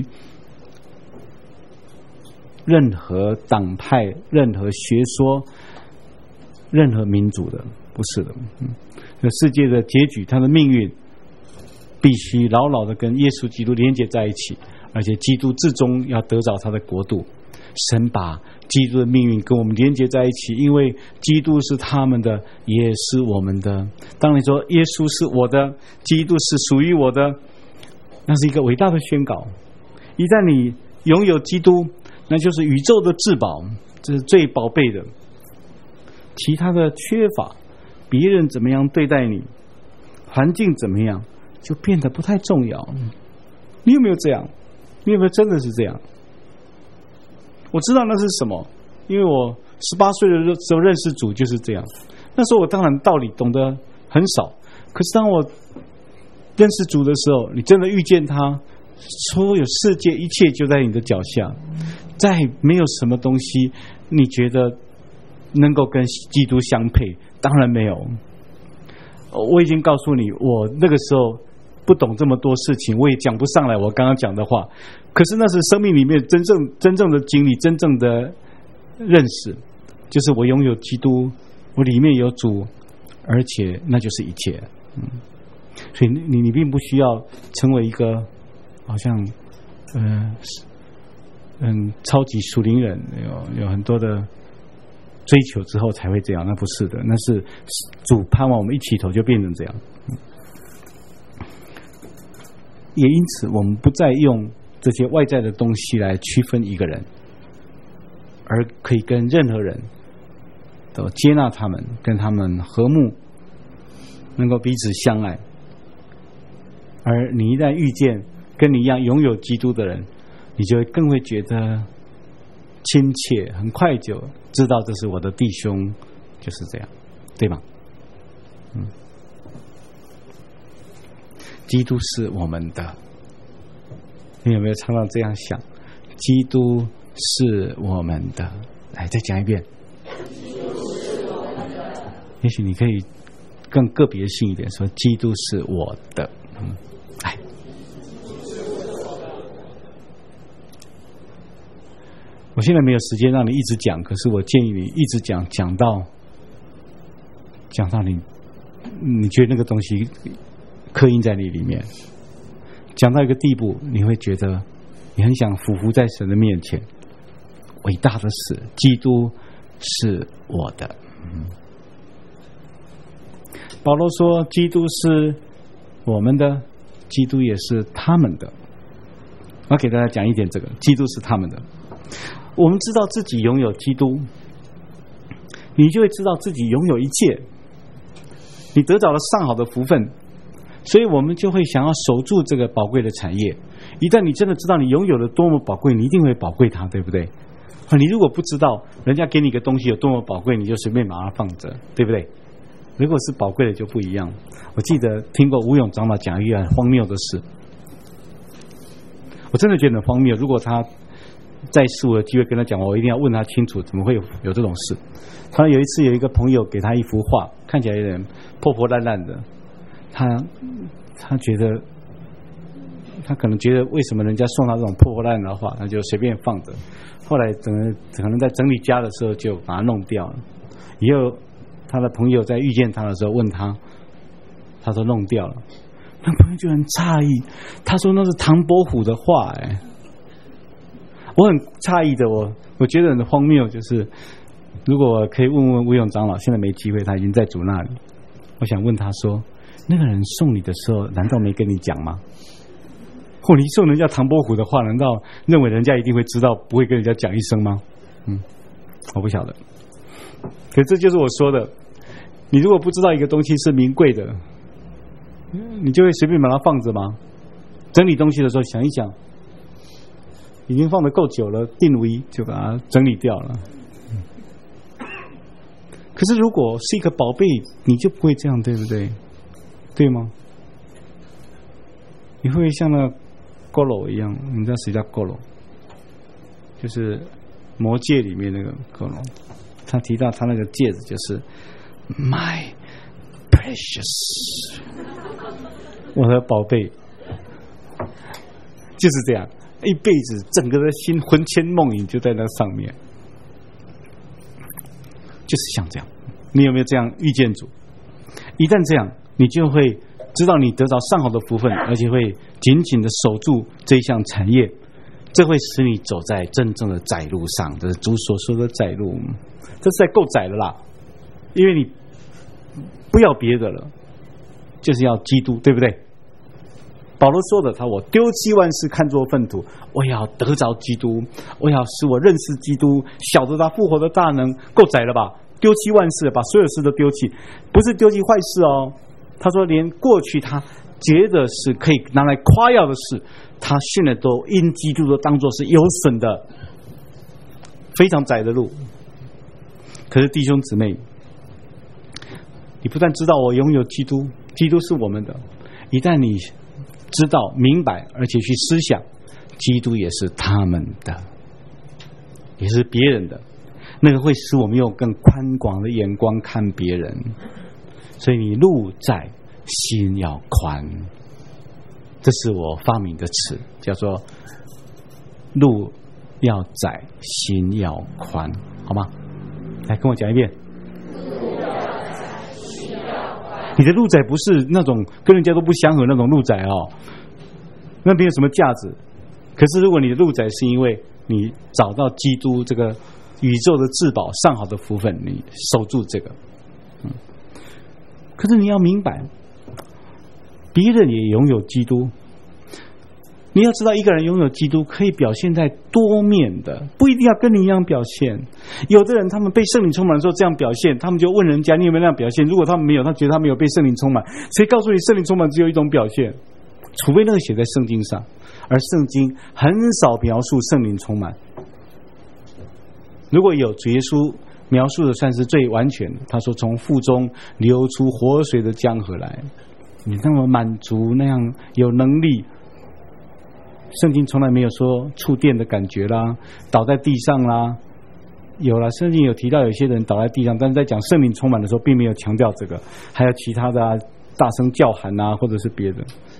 Speaker 1: 任何党派、任何学说、任何民族的，不是的。这世界的结局，它的命运必须牢牢的跟耶稣基督连接在一起，而且基督至终要得着他的国度。 神把基督的命运跟我们连接在一起，因为基督是他们的，也是我们的。当你说耶稣是我的，基督是属于我的，那是一个伟大的宣告。一旦你拥有基督，那就是宇宙的至宝，这是最宝贝的。其他的缺乏，别人怎么样对待你，环境怎么样，就变得不太重要。你有没有这样？你有没有真的是这样？我知道那是什么，因为我18岁的时候认识主就是这样。那时候我当然道理懂得很少，可是当我认识主的时候，你真的遇见他，所有世界一切就在你的脚下，再没有什么东西你觉得能够跟基督相配，当然没有。我已经告诉你，我那个时候不懂这么多事情，我也讲不上来我刚刚讲的话，可是那是生命里面真正的经历，真正的认识，就是我拥有基督，我里面有主，而且那就是一切。所以你并不需要成为一个好像超级属灵人，有很多的追求之后才会这样，那不是的，那是主盼望我们一起头就变成这样。也因此我们不再用这些外在的东西来区分一个人，而可以跟任何人都接纳他们，跟他们和睦，能够彼此相爱。而你一旦遇见跟你一样拥有基督的人，你就会更会觉得亲切，很快就知道这是我的弟兄，就是这样，对吗？基督是我们的，你有没有常常这样想？基督是我们的，来再讲一遍。也许你可以更个别性一点说，基督是我的。来，我现在没有时间让你一直讲，可是我建议你一直讲，讲到你觉得那个东西刻印在你里面，讲到一个地步，你会觉得你很想俯伏在神的面前。伟大的是，基督是我的。保罗说，基督是我们的，基督也是他们的。我要给大家讲一点这个，基督是他们的。我们知道自己拥有基督，你就会知道自己拥有一切，你得到了上好的福分，所以我们就会想要守住这个宝贵的产业。一旦你真的知道你拥有了多么宝贵，你一定会宝贵它，对不对？你如果不知道人家给你一个东西有多么宝贵，你就随便把它放着，对不对？如果是宝贵的就不一样。我记得听过吴永长老讲一个很荒谬的事，我真的觉得很荒谬。如果他在世我有机会跟他讲，我一定要问他清楚，怎么会有这种事。他有一次有一个朋友给他一幅画，看起来有点破破烂烂的，他觉得他可能觉得为什么人家送他这种破破烂烂的画，他就随便放着。后来可能在整理家的时候就把它弄掉了。以后他的朋友在遇见他的时候问他，他说弄掉了。那朋友就很诧异，他说那是唐伯虎的画。我很诧异的，我觉得很荒谬，就是如果我可以问吴永长老，现在没机会，他已经在主那里，我想问他说，那个人送你的时候难道没跟你讲吗？或你送人家唐伯虎的话，难道认为人家一定会知道，不会跟人家讲一声吗？我不晓得。可这就是我说的，你如果不知道一个东西是名贵的，你就会随便把它放着吗？整理东西的时候想一想，已经放得够久了，定位就把它整理掉了。可是如果是一个宝贝，你就不会这样，对不对？对吗？你会不会像那佝偻一样？你知道谁叫佝偻？就是魔戒里面那个佝偻。他提到他那个戒指就是 My precious， 我的宝贝，就是这样，一辈子整个的心魂牵梦萦就在那上面，就是像这样。你有没有这样遇见主？一旦这样，你就会知道你得到上好的福分，而且会紧紧的守住这一项产业。 这会使你走在真正的窄路上，这是主所说的窄路，这实在够窄了啦。因为你不要别的了，就是要基督，对不对？保罗说的，我丢弃万事看作粪土，我要得着基督，我要使我认识基督，晓得他复活的大能，够窄了吧？丢弃万事，把所有事都丢弃，不是丢弃坏事哦。他说，连过去他觉得是可以拿来夸耀的事，他现在都因基督都当作是有损的，非常窄的路。可是弟兄姊妹，你不但知道我拥有基督，基督是我们的，一旦你知道明白，而且去思想，基督也是他们的，也是别人的，那个会使我们用更宽广的眼光看别人。所以你路窄心要宽，这是我发明的词，叫做路要窄心要宽，好吗？来跟我讲一遍。你的路窄不是那种跟人家都不相合那种路窄哦，那没有什么价值。可是如果你的路窄是因为你找到基督这个宇宙的至宝上好的福分，你守住这个。可是你要明白，别人也拥有基督。你要知道，一个人拥有基督可以表现在多面的，不一定要跟你一样表现。有的人他们被圣灵充满的时候这样表现，他们就问人家你有没有那样表现，如果他们没有，他觉得他没有被圣灵充满。谁告诉你圣灵充满只有一种表现？除非那个写在圣经上，而圣经很少描述圣灵充满。如果有，主耶稣描述的算是最完全的。他说从腹中流出活水的江河来，你那么满足，那样有能力。圣经从来没有说触电的感觉啦，倒在地上啦，有了，圣经有提到有些人倒在地上，但是在讲圣灵充满的时候并没有强调这个，还有其他的大声叫喊啊，或者是别的，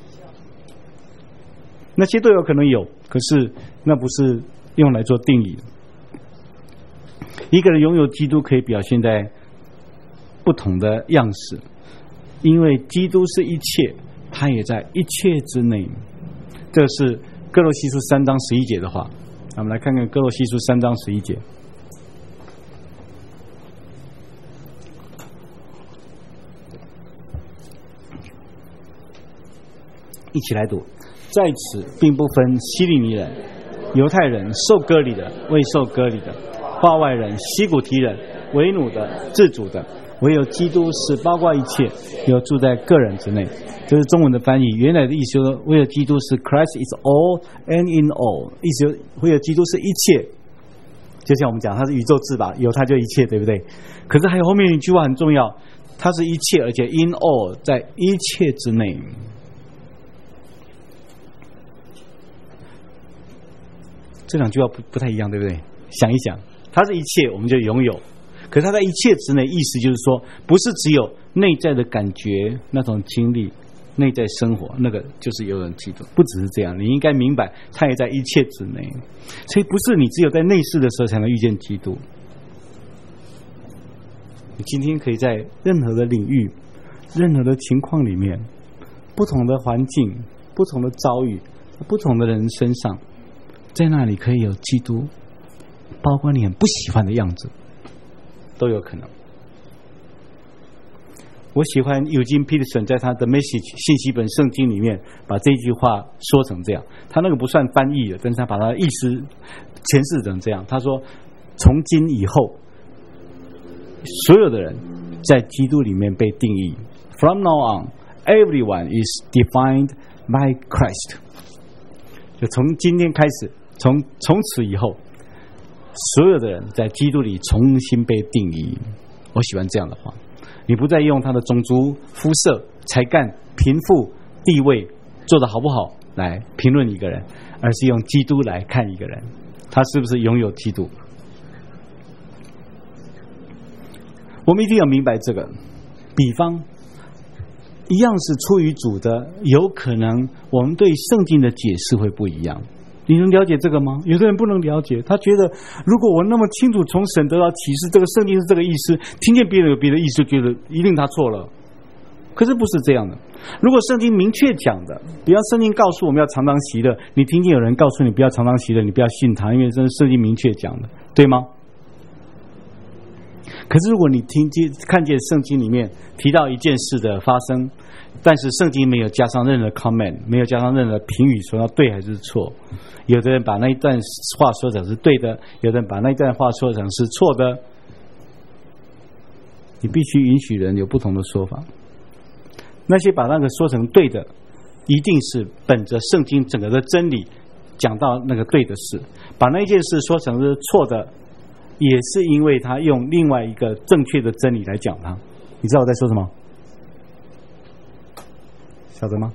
Speaker 1: 那些都有可能有，可是那不是用来做定义的。一个人拥有基督可以表现在不同的样式，因为基督是一切，他也在一切之内。这是哥罗西书3章11节的话，我们来看看哥罗西书3章11节。一起来读。在此并不分希利尼人、犹太人、受割礼的、未受割礼的、化外人、西古提人、为奴的、自主的，唯有基督是包括一切，又住在个人之内。这是中文的翻译，原来的意思说，唯有基督是 Christ is all and in all， 意思唯有基督是一切，就像我们讲他是宇宙至宝，有他就一切，对不对？可是还有后面一句话很重要，他是一切，而且 in all 在一切之内。这两句话不太一样，对不对？想一想，他是一切，我们就拥有。可是他在一切之内，意思就是说，不是只有内在的感觉、那种经历、内在生活，那个就是有人基督，不只是这样。你应该明白，他也在一切之内。所以不是你只有在内室的时候才能遇见基督。你今天可以在任何的领域、任何的情况里面，不同的环境、不同的遭遇、不同的人身上，在那里可以有基督，包括你很不喜欢的样子。都有可能。我喜欢Eugene Peterson在他的 Message 信息本圣经里面把这句话说成这样，他那个不算翻译的，但是他把他的意思诠释成这样。他说，从今以后，所有的人在基督里面被定义。From now on, everyone is defined by Christ。就从今天开始，从此以后，所有的人在基督里重新被定义。我喜欢这样的话，你不再用他的种族、肤色、才干、贫富、地位做得好不好来评论一个人，而是用基督来看一个人，他是不是拥有基督。我们一定要明白这个。比方一样是出于主的，有可能我们对圣经的解释会不一样。你能了解这个吗？有的人不能了解，他觉得如果我那么清楚从神得到启示，这个圣经是这个意思，听见别人有别的意思，觉得一定他错了。可是不是这样的。 如果圣经明确讲的，比方圣经告诉我们要常常喜乐，你听见有人告诉你不要常常喜乐，你不要信他，因为这是圣经明确讲的，对吗？可是如果你看见圣经里面提到一件事的发生，但是圣经没有加上任何 comment， 没有加上任何评语说到对还是错，有的人把那一段话说成是对的，有的人把那一段话说成是错的，你必须允许人有不同的说法。那些把那个说成对的，一定是本着圣经整个的真理讲到那个对的事，把那件事说成是错的，也是因为他用另外一个正确的真理来讲它。你知道我在说什么？晓得吗？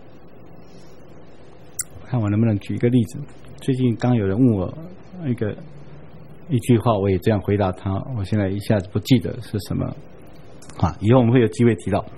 Speaker 1: 看我能不能举一个例子。最近刚有人问我一句话，我也这样回答他，我现在一下子不记得是什么啊，以后我们会有机会提到。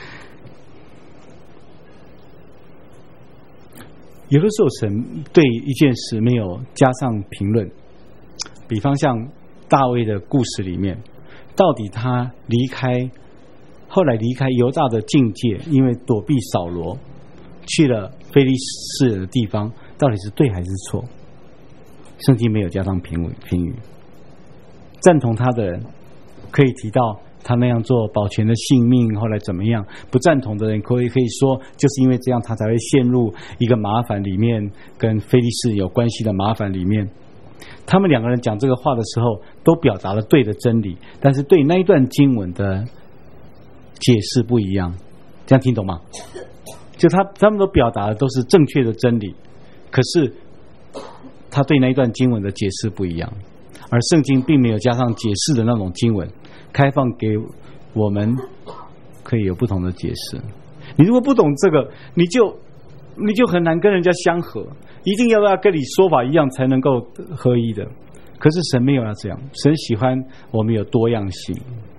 Speaker 1: 有的时候神对一件事没有加上评论，比方像大卫的故事里面，到底他后来离开犹大的境界，因为躲避扫罗去了非利士人的地方，到底是对还是错？圣经没有加上评语。赞同他的人可以提到他那样做保全的性命，后来怎么样？不赞同的人可以说，就是因为这样他才会陷入一个麻烦里面，跟非利士有关系的麻烦里面。他们两个人讲这个话的时候，都表达了对的真理，但是对那一段经文的解释不一样。这样听懂吗？就他们都表达的都是正确的真理，可是他对那一段经文的解释不一样，而圣经并没有加上解释的那种经文，开放给我们可以有不同的解释。你如果不懂这个，你就很难跟人家相合，一定要跟你说法一样才能够合一的。可是神没有要这样，神喜欢我们有多样性。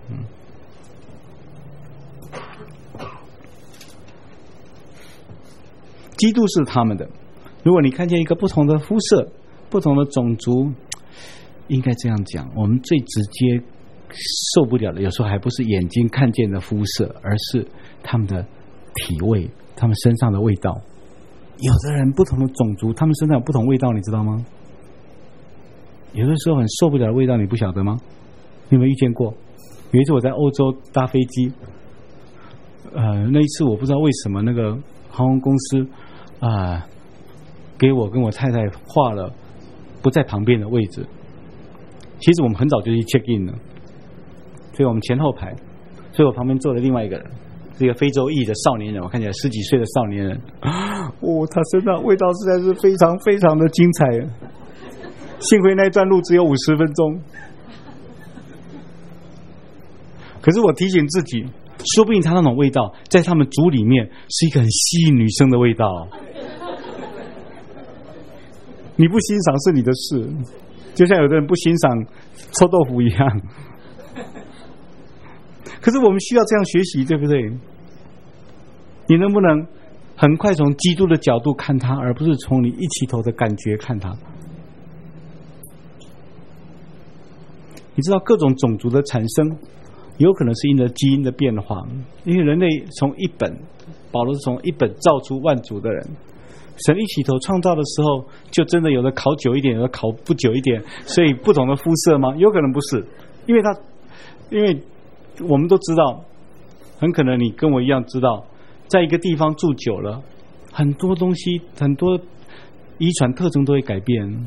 Speaker 1: 基督是他们的。如果你看见一个不同的肤色、不同的种族，应该这样讲，我们最直接受不了的，有时候还不是眼睛看见的肤色，而是他们的体味，他们身上的味道。有的人不同的种族，他们身上有不同味道，你知道吗？有的时候很受不了的味道，你不晓得吗？你有没有遇见过？有一次我在欧洲搭飞机，那一次我不知道为什么那个航空公司给我跟我太太划了不在旁边的位置。其实我们很早就去 check in 了，所以我们前后排，所以我旁边坐了另外一个人，是一个非洲裔的少年人，我看起来10几岁的少年人。他身上味道实在是非常非常的精彩，幸亏那段路只有50分钟。可是我提醒自己，说不定他那种味道在他们族里面是一个很吸引女生的味道。你不欣赏是你的事，就像有的人不欣赏臭豆腐一样。可是我们需要这样学习，对不对？你能不能很快从基督的角度看他，而不是从你一起头的感觉看他？你知道各种种族的产生有可能是因着基因的变化，因为人类从一本，保罗是从一本造出万族的人。神一起头创造的时候，就真的有的烤久一点，有的烤不久一点，所以不同的肤色吗？有可能不是，因为我们都知道，很可能你跟我一样知道，在一个地方住久了，很多东西，很多遗传特征都会改变。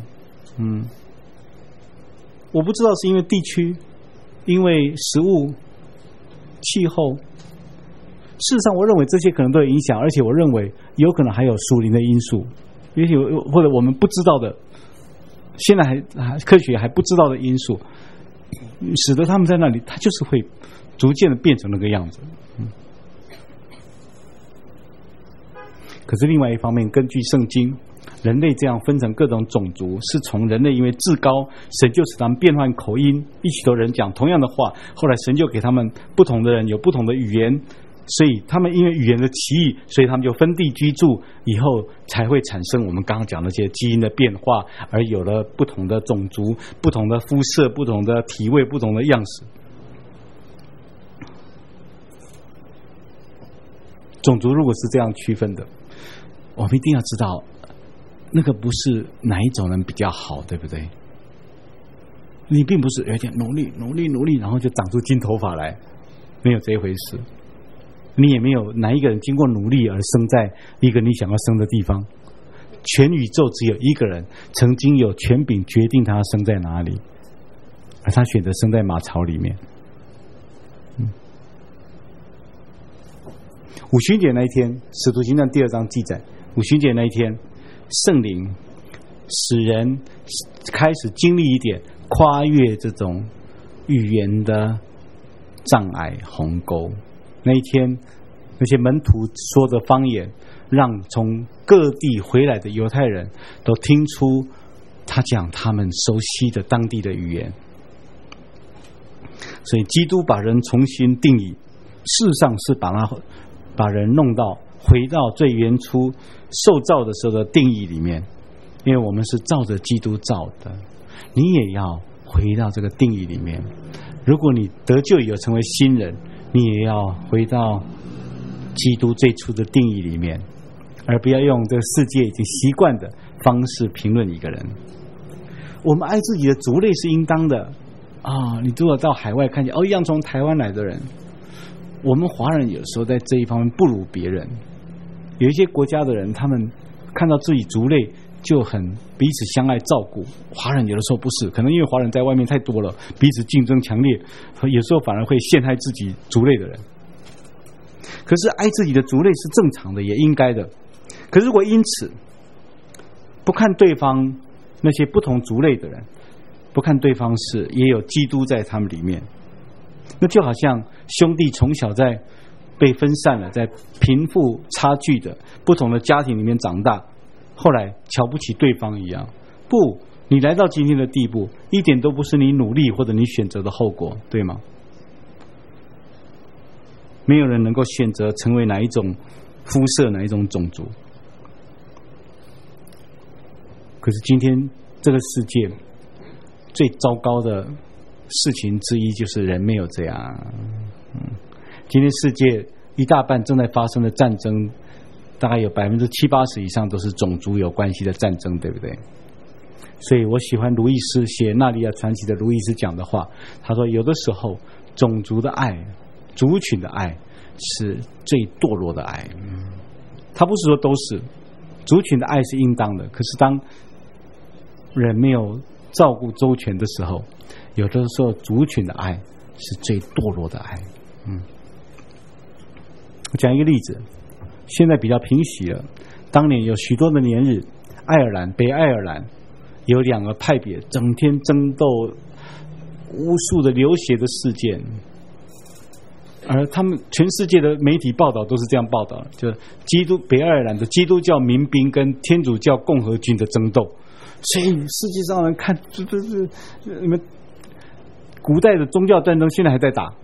Speaker 1: 我不知道是因为地区，因为食物、气候。事实上，我认为这些可能都有影响，而且我认为有可能还有属灵的因素，也许或者我们不知道的，现在还科学还不知道的因素，使得他们在那里，他就是会逐渐的变成那个样子。可是另外一方面，根据圣经，人类这样分成各种种族，是从人类因为至高，神就使他们变换口音，一起头人讲同样的话，后来神就给他们不同的人有不同的语言。所以他们因为语言的歧义，所以他们就分地居住，以后才会产生我们刚刚讲的这些基因的变化，而有了不同的种族、不同的肤色、不同的体味、不同的样式。 种族如果是这样区分的，我们一定要知道，那个不是哪一种人比较好，对不对？你并不是有点努力，然后就长出金头发来，没有这一回事。你也没有哪一个人经过努力而生在一个你想要生的地方。全宇宙只有一个人曾经有权柄决定他生在哪里，而他选择生在马槽里面。五旬节那一天，使徒行传第2章记载，五旬节那一天，圣灵使人开始经历一点跨越这种语言的障碍鸿沟。那一天，那些门徒说的方言，让从各地回来的犹太人都听出他讲他们熟悉的当地的语言。所以基督把人重新定义，事实上是把人弄到回到最原初受造的时候的定义里面，因为我们是照着基督造的，你也要回到这个定义里面。如果你得救以后成为新人，你也要回到基督最初的定义里面，而不要用这个世界已经习惯的方式评论一个人。我们爱自己的族类是应当的啊！你如果到海外看见一样从台湾来的人，我们华人有时候在这一方面不如别人。有一些国家的人，他们看到自己族类就很彼此相爱照顾，华人有的时候不是，可能因为华人在外面太多了，彼此竞争强烈，有时候反而会陷害自己族类的人。可是爱自己的族类是正常的，也应该的。可是如果因此不看对方那些不同族类的人，不看对方是也有基督在他们里面，那就好像兄弟从小在被分散了，在贫富差距的不同的家庭里面长大，后来瞧不起对方一样。不，你来到今天的地步，一点都不是你努力或者你选择的后果，对吗？没有人能够选择成为哪一种肤色，哪一种种族。可是今天这个世界最糟糕的事情之一就是人没有这样。今天世界一大半正在发生的战争，大概有70-80%以上都是种族有关系的战争，对不对？所以我喜欢卢易斯写《纳利亚传奇》的卢易斯讲的话，他说有的时候种族的爱，族群的爱是最堕落的爱。他不是说都是，族群的爱是应当的，可是当人没有照顾周全的时候，有的时候族群的爱是最堕落的爱。我讲一个例子，现在比较平息了。当年有许多的年日，爱尔兰北爱尔兰有2个派别，整天争斗，无数的流血的事件，而他们全世界的媒体报道都是这样报道，就北爱尔兰的基督教民兵跟天主教共和军的争斗。所以世界上人看，这你们古代的宗教战争现在还在打。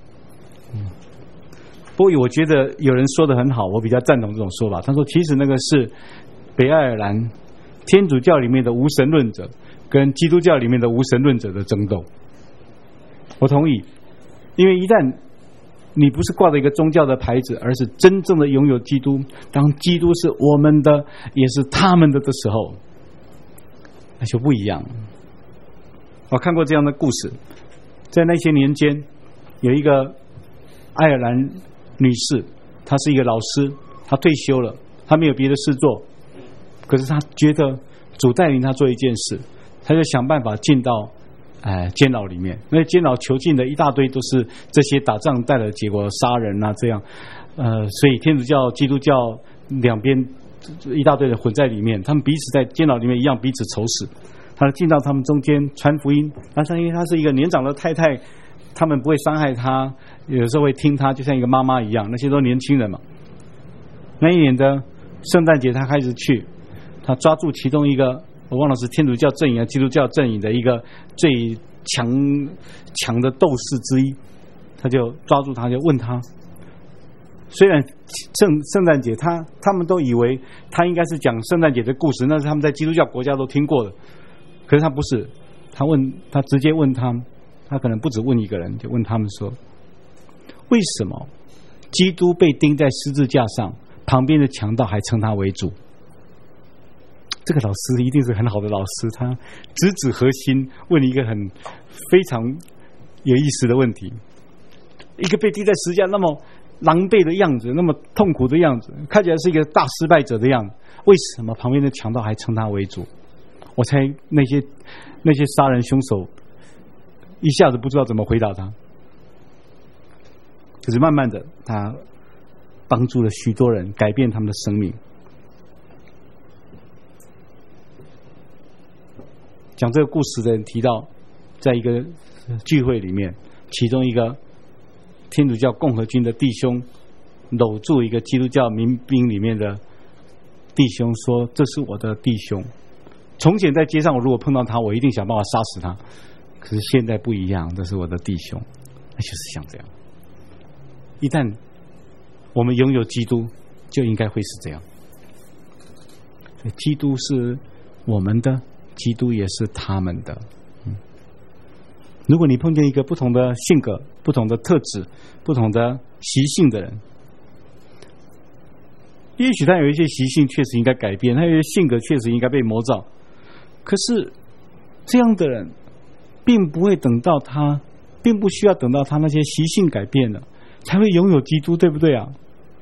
Speaker 1: 不过我觉得有人说得很好，我比较赞同这种说法。他说其实那个是北爱尔兰天主教里面的无神论者跟基督教里面的无神论者的争斗。我同意，因为一旦你不是挂着一个宗教的牌子，而是真正的拥有基督，当基督是我们的也是他们的时候，那就不一样。我看过这样的故事，在那些年间有一个爱尔兰女士，她是一个老师，她退休了，她没有别的事做，可是她觉得主带领她做一件事，她就想办法进到监牢里面。那监牢囚禁的一大堆都是这些打仗带来的结果，杀人啊这样，所以天主教基督教两边一大堆人混在里面，他们彼此在监牢里面一样彼此仇视。他进到他们中间传福音，但是因为他是一个年长的太太，他们不会伤害他，有时候会听他，就像一个妈妈一样，那些都年轻人嘛。那一年的圣诞节他开始去，他抓住其中一个，我忘了是天主教阵营基督教阵营的一个最强的斗士之一，他就抓住他，就问他，虽然圣诞节他们都以为他应该是讲圣诞节的故事，那是他们在基督教国家都听过的，可是他不是，他直接问他们，他可能不止问一个人，就问他们说，为什么基督被钉在十字架上旁边的强盗还称他为主。这个老师一定是很好的老师，他直指核心，问一个非常有意思的问题。一个被钉在十字架那么狼狈的样子，那么痛苦的样子，看起来是一个大失败者的样子，为什么旁边的强盗还称他为主？我猜那些杀人凶手一下子不知道怎么回答他。可是慢慢的，他帮助了许多人，改变他们的生命。讲这个故事的人提到，在一个聚会里面，其中一个天主教共和军的弟兄搂住一个基督教民兵里面的弟兄说：“这是我的弟兄。从前在街上，我如果碰到他，我一定想办法杀死他。可是现在不一样，这是我的弟兄。”那就是像这样。一旦我们拥有基督，就应该会是这样。基督是我们的，基督也是他们的。如果你碰见一个不同的性格、不同的特质、不同的习性的人，也许他有一些习性确实应该改变，他有一些性格确实应该被磨造，可是这样的人并不会等到他，并不需要等到他那些习性改变了才会拥有基督，对不对啊？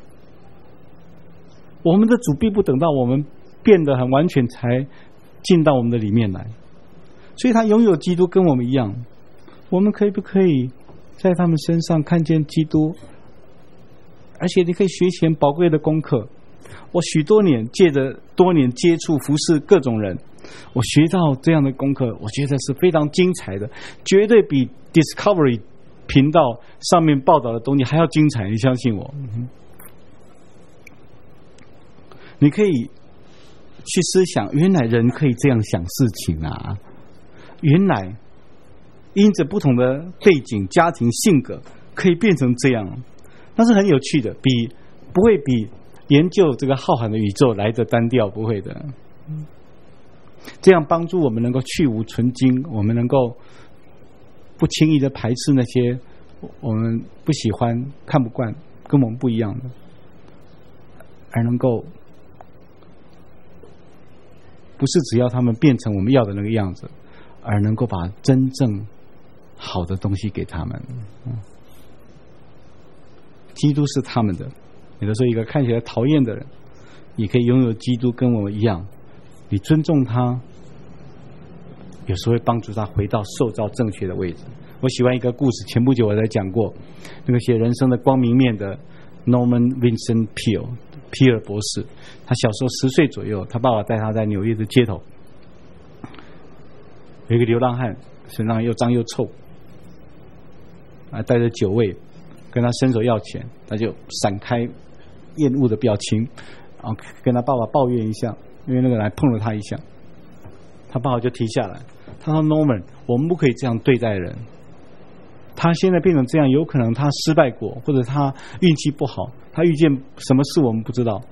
Speaker 1: 我们的主并不等到我们变得很完全才进到我们的里面来，所以他拥有基督跟我们一样。我们可不可以在他们身上看见基督？而且你可以学习很宝贵的功课。我许多年借着多年接触服侍各种人，我学到这样的功课，我觉得是非常精彩的，绝对比 Discovery 频道上面报道的东西还要精彩，你相信我。你可以去思想，原来人可以这样想事情啊！原来因着不同的背景、家庭、性格，可以变成这样，那是很有趣的，不会比研究这个浩瀚的宇宙来的单调，不会的。这样帮助我们能够去无存精，我们能够不轻易的排斥那些我们不喜欢、看不惯、跟我们不一样的，而能够不是只要他们变成我们要的那个样子，而能够把真正好的东西给他们。基督是他们的。有的时候一个看起来讨厌的人也可以拥有基督，跟我们一样，你尊重他，有时候会帮助他回到受造正确的位置。我喜欢一个故事，前不久我才讲过，那个写人生的光明面的 Norman Vincent Peale 皮尔博士，他小时候10岁左右，他爸爸带他在纽约的街头，有一个流浪汉，身上又脏又臭，带着酒味，跟他伸手要钱，他就闪开厌恶的表情，然后跟他爸爸抱怨一下，因为那个人碰了他一下，他爸爸就停下来，他说 Norman， 我们不可以这样对待人，他现在变成这样，有可能他失败过，或者他运气不好，他遇见什么事我们不知道，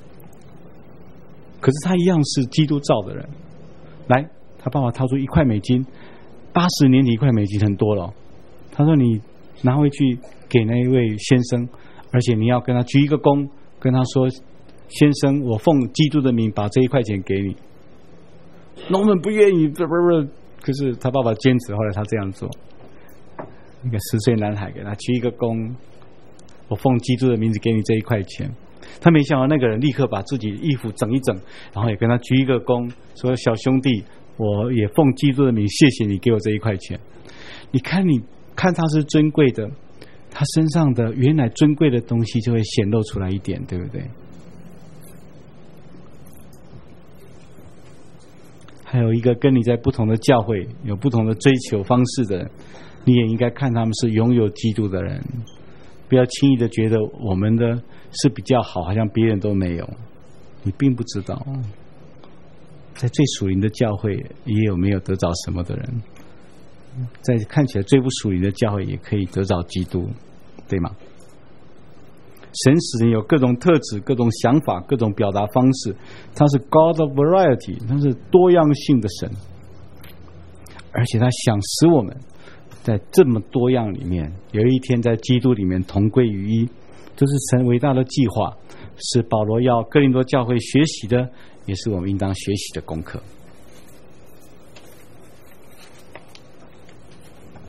Speaker 1: 可是他一样是基督造的人。来，他爸爸掏出1块美金，80年的1块美金很多了，他说你拿回去给那一位先生，而且你要跟他鞠一个躬，跟他说，先生，我奉基督的名把这1块钱给你。Norman不愿意，可是他爸爸坚持，后来他这样做。一个10岁男孩给他鞠一个躬，我奉基督的名字给你这1块钱。他没想到那个人立刻把自己衣服整一整，然后也跟他鞠一个躬，说小兄弟，我也奉基督的名谢谢你给我这1块钱。你看他是尊贵的，他身上的原来尊贵的东西就会显露出来一点，对不对？还有一个跟你在不同的教会有不同的追求方式的人，你也应该看他们是拥有基督的人，不要轻易的觉得我们的是比较好，好像别人都没有。你并不知道，在最属灵的教会也有没有得着什么的人，在看起来最不属灵的教会也可以得着基督，对吗？神使人有各种特质、各种想法、各种表达方式，他是 God of Variety， 他是多样性的神，而且他想使我们在这么多样里面，有一天在基督里面同归于一，这是神伟大的计划。 是保罗要哥林多教会学习的，也是我们应当学习的功课。